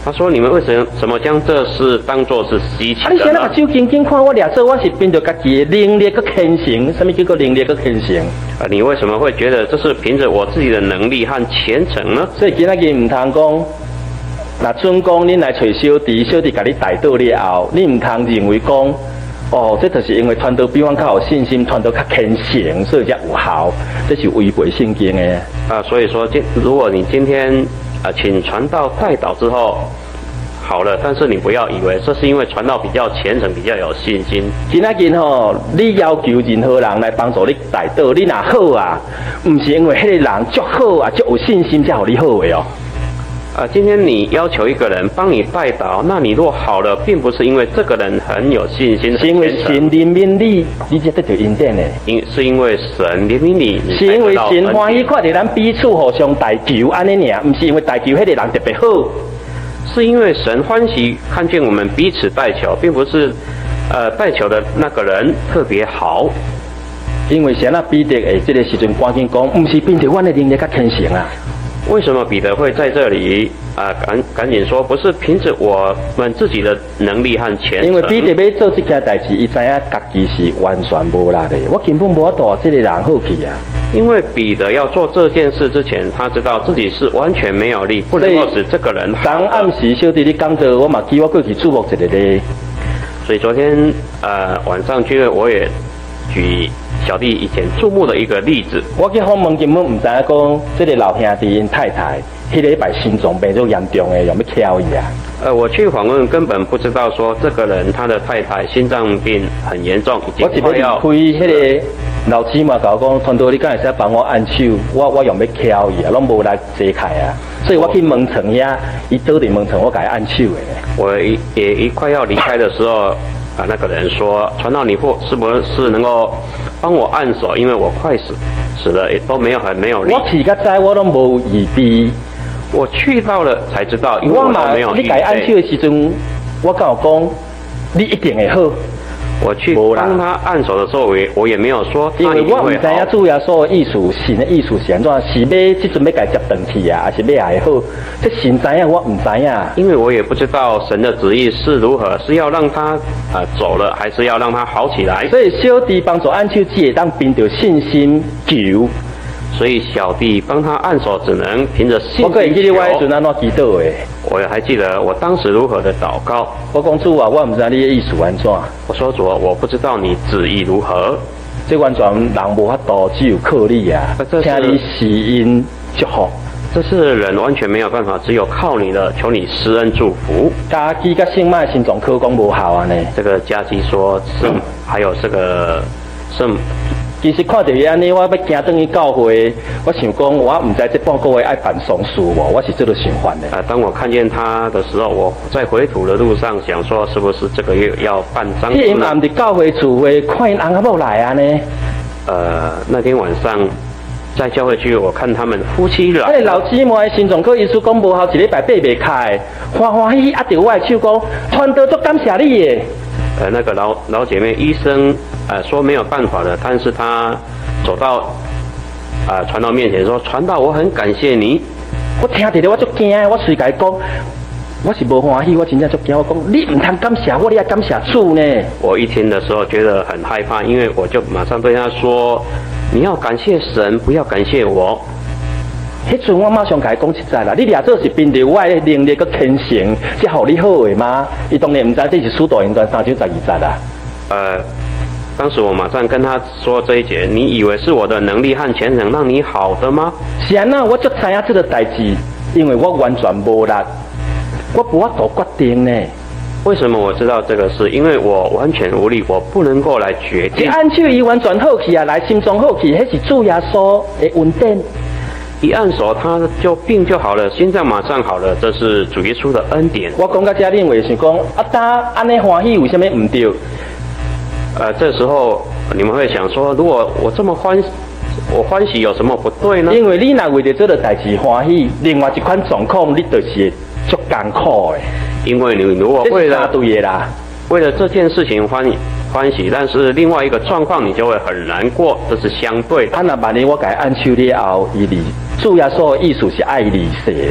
他说：“你们为什么怎么将这事当作是稀奇的呢？”啊！ 你现在把手紧紧看我俩做，我是凭着家己的能力跟虔诚，什么叫做能力跟虔诚？ 啊！你为什么会觉得这是凭着我自己的能力和虔诚呢？ 所以今仔日唔通讲，那准讲恁来找小弟，小弟甲你带到了后，你唔通认为讲，哦，这就是因为传道比我较有信心，传道较虔诚，所以才有效，这是违背圣经的。 啊，所以说今如果你今天啊，请传道代祷之后好了，但是你不要以为这是因为传道比较虔诚、比较有信心。 今仔日吼，你要求任何人来帮助你代祷，你若好啊，唔是因为迄个人足好啊，足有信心才互你好的哦。 啊，今天你要求一个人帮你代祷，那你若好了，并不是因为这个人很有信心， 是因为神怜悯你，你才得到恩典的。 因是因为神怜悯你， 是因为神欢喜看到咱彼此互相代求安尼尔，唔是因为代求迄个人特别好。 是因为神欢喜看见我们彼此代求，并不是呃代求的那个人特别好。 因为神啊，彼得诶，这个时阵赶紧讲，唔是凭着阮的能力较虔诚啊。 为什么彼得会在这里啊、呃、赶赶紧说，不是凭着我们自己的能力和虔诚？ 因为彼得要做这件代志，伊知影家己是完全无力的，我根本无法度这个人好去啊。 因为彼得要做这件事之前，他知道自己是完全没有力，不能够使这个人好。 当暗时小弟你讲到，我嘛叫我过去注目一下咧。 所以昨天呃晚上聚会，我也举小弟以前注目的一个例子。 我去访问根本唔知影讲，这个老兄弟因太太，迄个礼拜心脏病足严重的，用要敲伊啊。 呃，我去访问根本不知道说这个人他的太太心脏病很严重，已经快要。 我一要开迄个老姊嘛，甲我讲，传道你敢会使帮我按手？我我用要敲伊啊，拢无来坐开啊。所以我去门床遐，伊倒伫门床，我甲伊按手的。 我一也一快要离开的时候。啊，那个人说：“传道，你或是不是能够帮我按手？因为我快死死了，也都没有很没有力。” 我去到在我都无预备， 我去到了才知道，因为我都没有预备。 你改按手的时阵，我跟我讲，你一定会好。 我去帮他按手的时候，我也我也没有说他一定会好。因为我唔知影主要说艺术神的艺术是安怎，是要即阵要甲接断去啊，还是要还好？这神知影，我唔知影。 因为我也不知道神的旨意是如何，是要让他啊、呃、走了，还是要让他好起来？ 所以小弟帮助按手，只会当凭着信心求。 所以小弟帮他按手，只能凭着信心求。 我可以记得我迄阵安怎祈祷的。 我还记得我当时如何的祷告。 我讲主啊，我唔知道你的意思安怎。 我说主啊，我不知道你旨意如何。 这完全人无法度，只有靠你啊！请你施恩祝福。 这是人完全没有办法，只有靠你的，求你施恩祝福。 家基甲圣麦心脏科讲无效啊呢？ 这个家基说圣、嗯，还有这个圣。 其实看到伊安尼，我要行转去教会，我想讲，我唔知这半个月爱办丧事无，我是这个想法的。 啊，当我看见他的时候，我在回土的路上想说，是不是这个月要办丧事？ 伊嘛唔伫教会聚会，看因翁阿某来啊呢？ 呃，那天晚上在教会聚会，我看他们夫妻来。 那老姊妹心脏科医师讲无效，一礼拜爬袂开，欢欢喜喜压着我的手讲，传道足感谢你的。 呃，那个老老姐妹医生呃说没有办法了，但是她走到啊、呃、传道面前说，传道我很感谢你。 我听到了我足惊，我随甲伊讲，我是无欢喜，我真正足惊。我讲你唔通感谢我，你要感谢主呢。 我一听的时候觉得很害怕，因为我就马上对他说，你要感谢神，不要感谢我。 迄阵我马上甲伊讲实在啦，你俩做是凭着我的能力佮虔诚，才互你好的吗？伊当然唔知这是使徒行传三章十二节啦。 呃，当时我马上跟他说这一节，你以为是我的能力和虔诚让你好的吗？ 是啊，那我就知影这个代志，因为我完全无力，我无法度决定呢。 为什么我知道这个事？因为我完全无力，我不能够来决定。 一按手伊完全好去啊，来心中好去，迄是主耶稣的恩典。 一按手，他就病就好了，心脏马上好了，这是主耶稣的恩典。 我讲到这认为是讲，啊，当安尼欢喜，为什么唔对？ 呃，这时候你们会想说，如果我这么欢，我欢喜有什么不对呢？ 因为你若为着这个代志欢喜，另外一款状况你就是足艰苦的。 因为你如果为了对的啦， 为了这件事情欢欢喜，但是另外一个状况你就会很难过，这是相对的。 啊，那万一我改按手了后，伊离主耶稣的意思是爱离世的。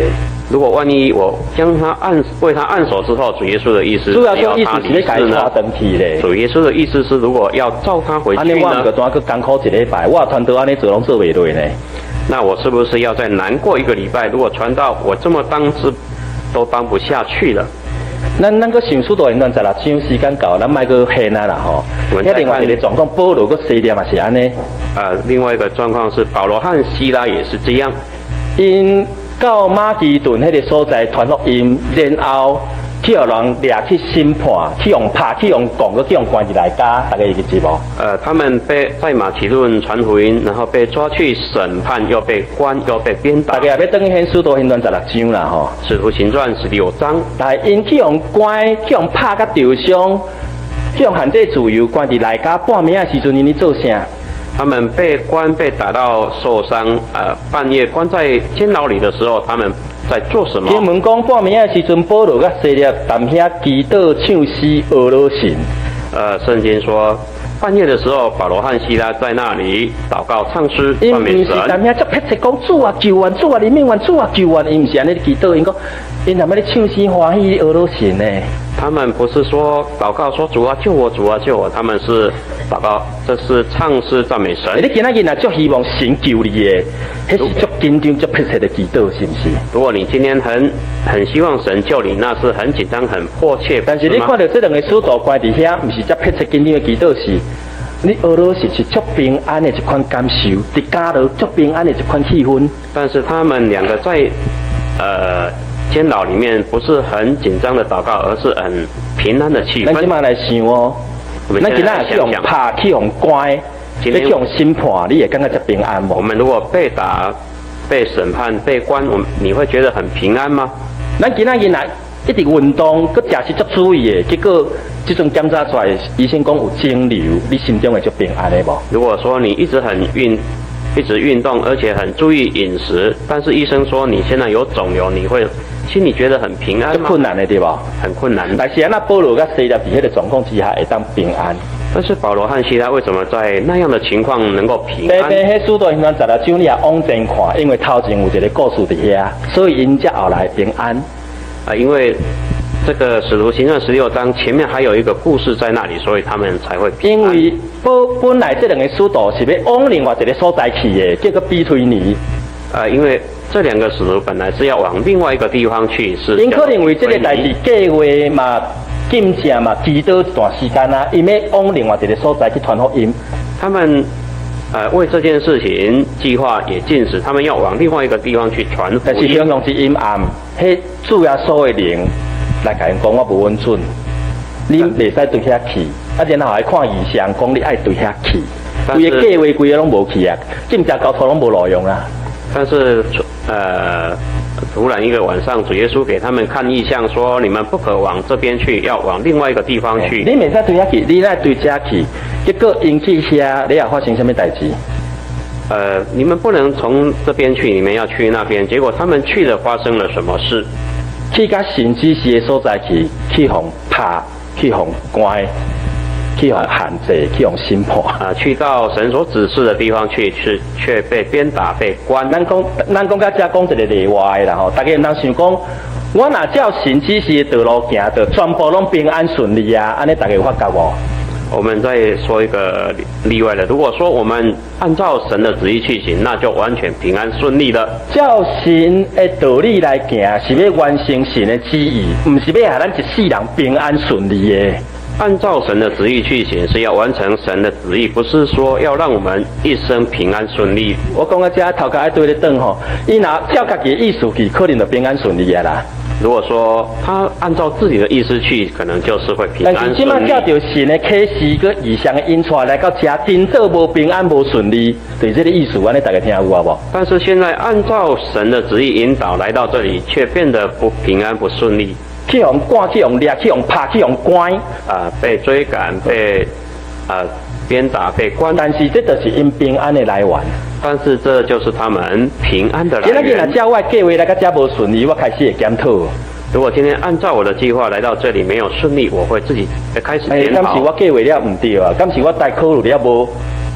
如果万一我将他按为他按手之后，主耶稣的意思主要说意思是要给他登去嘞。 主耶稣的意思是，如果要召他回去呢？ 我唔个单去艰苦一礼拜，我传道安尼做拢做袂落呢。 那我是不是要再难过一个礼拜？如果传道我这么当是都当不下去了。 咱咱个上书道因段十六章时间到，咱卖个现啊啦吼。那另外一个状况，保罗个西念也是安尼。 呃，另外一个状况是保罗和希拉也是这样。 因到马其顿迄个所在传福音，然后去互人掠去审判，去用拍，去用讲，搁去用关起来家，大家会记得无？ 呃，他们被在马其顿传福音，然后被抓去审判，又被关，又被鞭打。 大家也要等于《使徒行传》十六章啦吼， 《使徒行传》十六章。 但是因去用关，去用拍甲受伤，去用限制自由，关伫内家半暝的时阵，因咧做啥？ 他们被关被打到受伤，呃，半夜关在监牢里的时候，他们在做什么？经文讲半暝的时阵，保罗甲西拉谈遐祈祷唱诗俄罗神。 呃，圣经说半夜的时候，保罗和希拉在那里祷告唱诗赞美神。因不是谈遐足迫切讲主啊救援，主啊怜悯阮，主啊救援，因不是安尼祈祷，因讲因他们咧唱诗欢喜俄罗神呢。他们不是说祷告说主啊救我，主啊救我，他们是祷告，这是唱诗赞美神。你今仔日若足希望神救你的，迄是足紧张、足迫切的祈祷，是不是？如果你今天很很希望神救你，那是很紧张、很迫切。但是你看到这两个使徒关伫遐，不是足迫切紧张的祈祷，是你俄罗斯是足平安的一款感受，伫家里足平安的一款气氛。但是他们两个在呃。监牢里面不是很紧张的祷告，而是很平安的气氛。咱今嘛来想哦，咱今仔去用拍，去用关，去用审判，你也感觉才平安无？我们如果被打、被审判、被关，我你会觉得很平安吗？咱今仔日若一直运动，佮食是足注意的，结果这种检查出来，医生讲有肿瘤，你心中会足平安的无？如果说你一直很运。一直运动，而且很注意饮食，但是医生说你现在有肿瘤，你会心里觉得很平安吗？困难的对吧？很困难。但是那保罗跟希拉在那个状况之下会当平安。但是保罗和希拉为什么在那样的情况能够平安？对对，迄使徒行传十六章你也往前看，因为头前有一个故事在遐，所以因才后来平安。啊，因为这个使徒行传十六章前面还有一个故事在那里，所以他们才会平安。因为本本来这两个使徒是要往另外一个所在去的，结果逼退你。呃，因为这两个使徒本来是要往另外一个地方去，是。因可能为这个代志计划嘛、进程嘛、祈祷一段时间啊，因要往另外一个所在去传福音。他们呃为这件事情计划也进食，他们要往另外一个地方去传福音。但是形容是阴暗，迄主耶稣的灵。来甲因讲，我无温准，你袂使对遐去，啊，然后还看异象，讲你爱对遐去，规个计划规个拢无去啊，进正交托拢无路用啊。但是呃，突然一个晚上，主耶稣给他们看异象，说你们不可往这边去，要往另外一个地方去。你袂使对遐去，你来对遮去，结果因去遐，你也发生什么代志？呃，你们不能从这边去，你们要去那边。结果他们去了，发生了什么事？去甲神指示的所在去，去互拍，去互关，去互限制，去互审判。啊，去到神所指示的地方去，是却被鞭打、被关。咱讲，咱讲甲遮讲一个例外啦吼，大家唔通想讲，我若照神指示的道路行，就全部拢平安顺利啊，安尼大家有发觉无？我们再说一个例外的，如果说我们按照神的旨意去行，那就完全平安顺利了。照神的道理来行，是要完成神的旨意，不是要让咱一世人平安顺利的。按照神的旨意去行，是要完成神的旨意，不是说要让我们一生平安顺利。我讲到这头壳爱对咧转吼，伊若照家己的意思去，可能就平安顺利啊啦。如果说他按照自己的意思去，可能就是会平安顺利。但是今麦照着神的启示跟异象的引出来到这，真做无平安无顺利，对这个意思，安尼大家听有啊无？但是现在按照神的旨意引导来到这里，却变得不平安不顺利。去用赶，去用掠，去用拍，去用关，啊、呃，被追赶，被啊、呃、鞭打，被关。但是这就是因平安的来源。但是这就是他们平安的来源。今天若照我计划来个遮无顺利，我开始会检讨。如果今天按照我的计划来到这里没有顺利，我会自己开始检讨。哎，当时我计划了唔对啊，当时我带考虑了无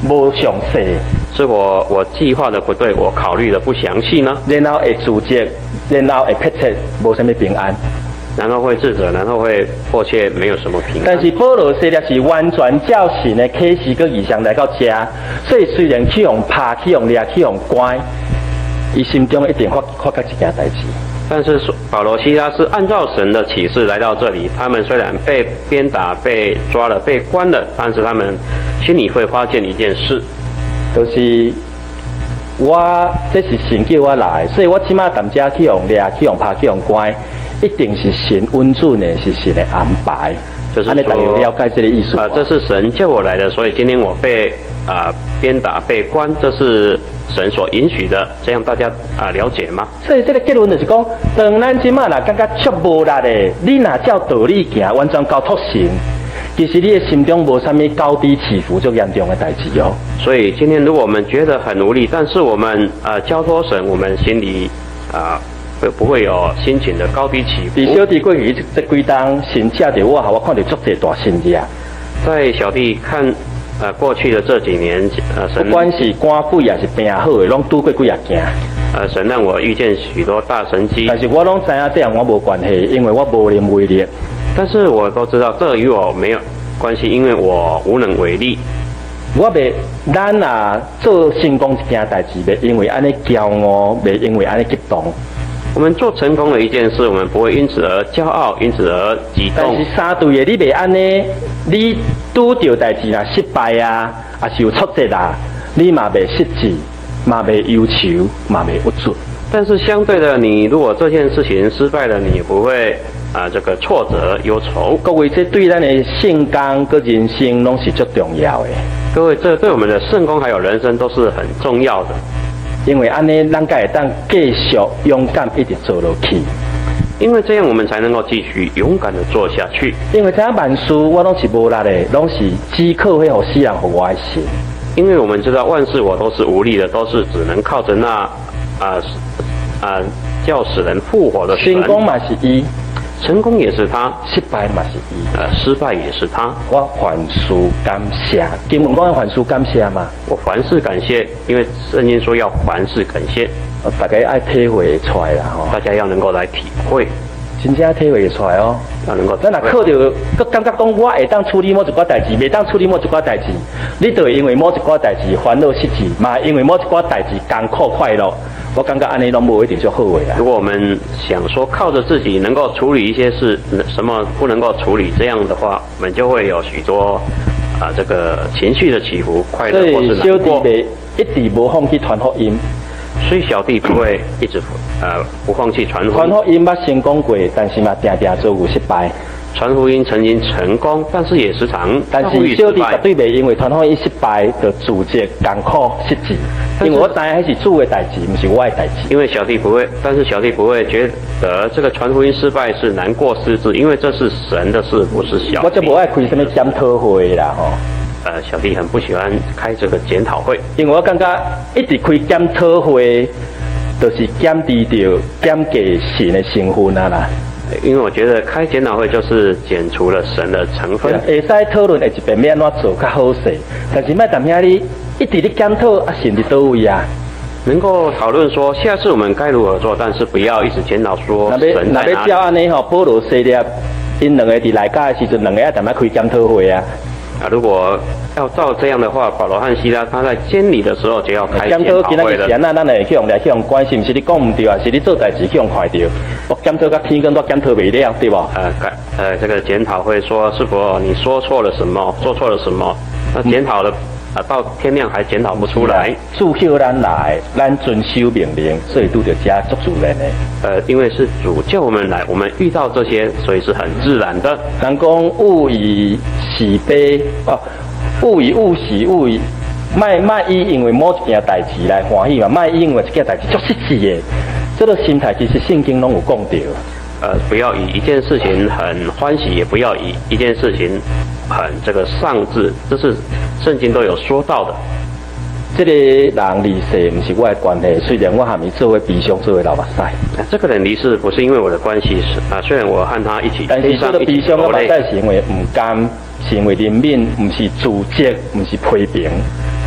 无详细？ 是我我计划的不对，我考虑的不详细呢？ 然后会自责，然后会迫切，无什么平安。 然后会自责，然后会迫切，没有什么平安。 但是保罗写的是完全照神的启示跟意象来到这，所以虽然去用拍、去用掠、去用关，伊心中一定发发觉一件代志。 但是保罗西拉是按照神的启示来到这里，他们虽然被鞭打、被抓了、被关了，但是他们心里会发现一件事， 就是我这是神叫我来，所以我起码淡家去用掠、去用拍、去用关。一定是神温准的，是神的安排。 就是说， 大家了解这个意思啊、呃，这是神叫我来的，所以今天我被啊、呃、鞭打、被关，这是神所允许的。这样大家啊、呃、了解吗？ 所以这个结论就是讲，当咱即马啦感觉足无力的，你若照道理行，完全交托神，其实你的心中无啥物高低起伏，足严重的代志哦。 所以今天如果我们觉得很无力，但是我们啊、呃、交托神，我们心里啊。呃会不会有心情的高低起伏？ 伫小弟过去这几当神请着我，我看到足侪大神迹啊！ 在小弟看，呃，过去的这几年，呃，神不管是赶鬼也是病好的，拢拄过几啊件。 呃，神让我遇见许多大神迹。 但是我拢知影这样我无关系，因为我无能为力。 但是我都知道这与我没有关系，因为我无能为力。 我袂，咱啊做成功一件代志，袂因为安尼骄傲，袂因为安尼激动。 我们做成功的一件事，我们不会因此而骄傲，因此而激动。 但是相对的，你袂安尼，你拄到代志啦，失败啊，也是有挫折啦，你嘛袂失志，嘛袂忧愁，嘛袂无助。 但是相对的，你如果这件事情失败了，你也不会啊、呃、这个挫折忧愁。 各位，这对咱的圣工跟人生拢是最重要的。 各位，这对我们的圣工还有人生都是很重要的。 因为安尼，咱才会当继续勇敢一直做落去。 因为这样，我们才能够继续勇敢的做下去。 因为这样万事我拢是无力的，拢是只靠迄互世人互我的神。 因为我们知道万事我都是无力的，都是只能靠着那啊啊、呃呃、叫使人复活的神。 成功嘛是伊， 成功也是他， 失败嘛是伊， 呃，失败也是他。 我凡事感谢，经文讲要凡事感谢嘛。 我凡事感谢，因为圣经说要凡事感谢。 大家爱体会出来啦吼， 大家要能够来体会， 真正体会出来哦。 要能够， 咱若靠着，佮感觉讲我会当处理某一寡代志，袂当处理某一寡代志，你就会因为某一寡代志烦恼失志，嘛因为某一寡代志艰苦快乐。我感觉安尼拢无一定就好诶啦。 如果我们想说靠着自己能够处理一些事，什么不能够处理，这样的话，我们就会有许多啊、呃、这个情绪的起伏，快乐或是难过。所以小弟袂一直无放弃传福音。所以小弟不会一直呃不放弃传福音。 传福音捌成功过，但是嘛定定做有失败。 传福音曾经成功，但是也时常但是小弟绝对袂因为传福音失败就自责、艰苦、失志，因为我知影迄是主的代志，不是我的代志。 因为小弟不会，但是小弟不会觉得这个传福音失败是难过失志，因为这是神的事，不是小弟。 我就无爱开什么检讨会啦吼。 呃，小弟很不喜欢开这个检讨会， 因为我感觉一直开检讨会，就是减低掉、减低神的成分啊啦。 因为我觉得开检讨会就是减除了神的成分。 会使讨论下一遍要安怎做较好势，但是莫谈遐你一直咧检讨啊，神伫倒位啊？ 能够讨论说下次我们该如何做，但是不要一直检讨说神在哪里。 若要照安尼吼，保罗系列因两个伫内家的时阵，两个要淡薄开检讨会啊。啊， 如果要照这样的话，保罗和希拉他在监理的时候就要开检讨会了。 检讨咱会去用来去用关心，是你讲唔对啊，是你做代志去用快掉。我检讨到天光都检讨未了，对不？ 呃，呃，这个检讨会说是否你说错了什么，做错了什么？那检讨了啊、呃，到天亮还检讨不出来。 主叫咱来，咱遵守命令，所以拄着加做主人的。 呃，因为是主叫我们来，我们遇到这些，所以是很自然的。 人讲勿以喜悲哦。勿以勿喜，勿以卖卖以因为某一件代志来欢喜嘛，卖因为一件代志足失志的，这个心态其实圣经拢有讲到。 呃，不要以一件事情很欢喜，也不要以一件事情很这个丧志，这是圣经都有说到的。 这个人离世不是我的关系，虽然我还没作为悲伤，作为老目屎。 这个人离世不是因为我的关系，是啊，虽然我和他一起， 但是这个悲伤跟目屎是因为唔甘，是因为怜悯，唔是自责，唔是批评。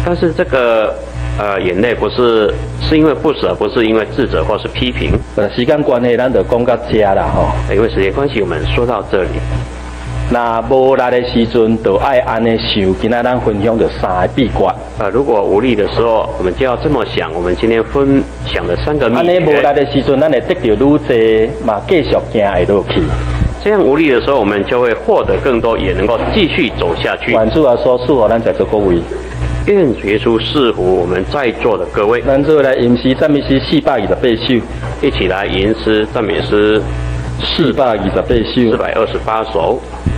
但是这个呃眼泪不是是因为不舍，不是因为自责或是批评。 呃，时间关系，咱就讲到这啦吼。 因为时间关系，我们说到这里。 那无力的时阵，就爱安尼想。今仔咱分享就三个秘诀。 呃，如果无力的时候，我们就要这么想。我们今天分享的三个秘诀。安尼无力的时阵，咱会得到愈多，嘛继续行会落去。 这样无力的时候，我们就会获得更多，也能够继续走下去。 愿主啊，说赐福咱在座各位。 愿主耶稣赐福我们在座的各位。 咱做来吟诗赞美诗四百二十八首， 一起来吟诗赞美诗四百二十八首， 四百二十八首。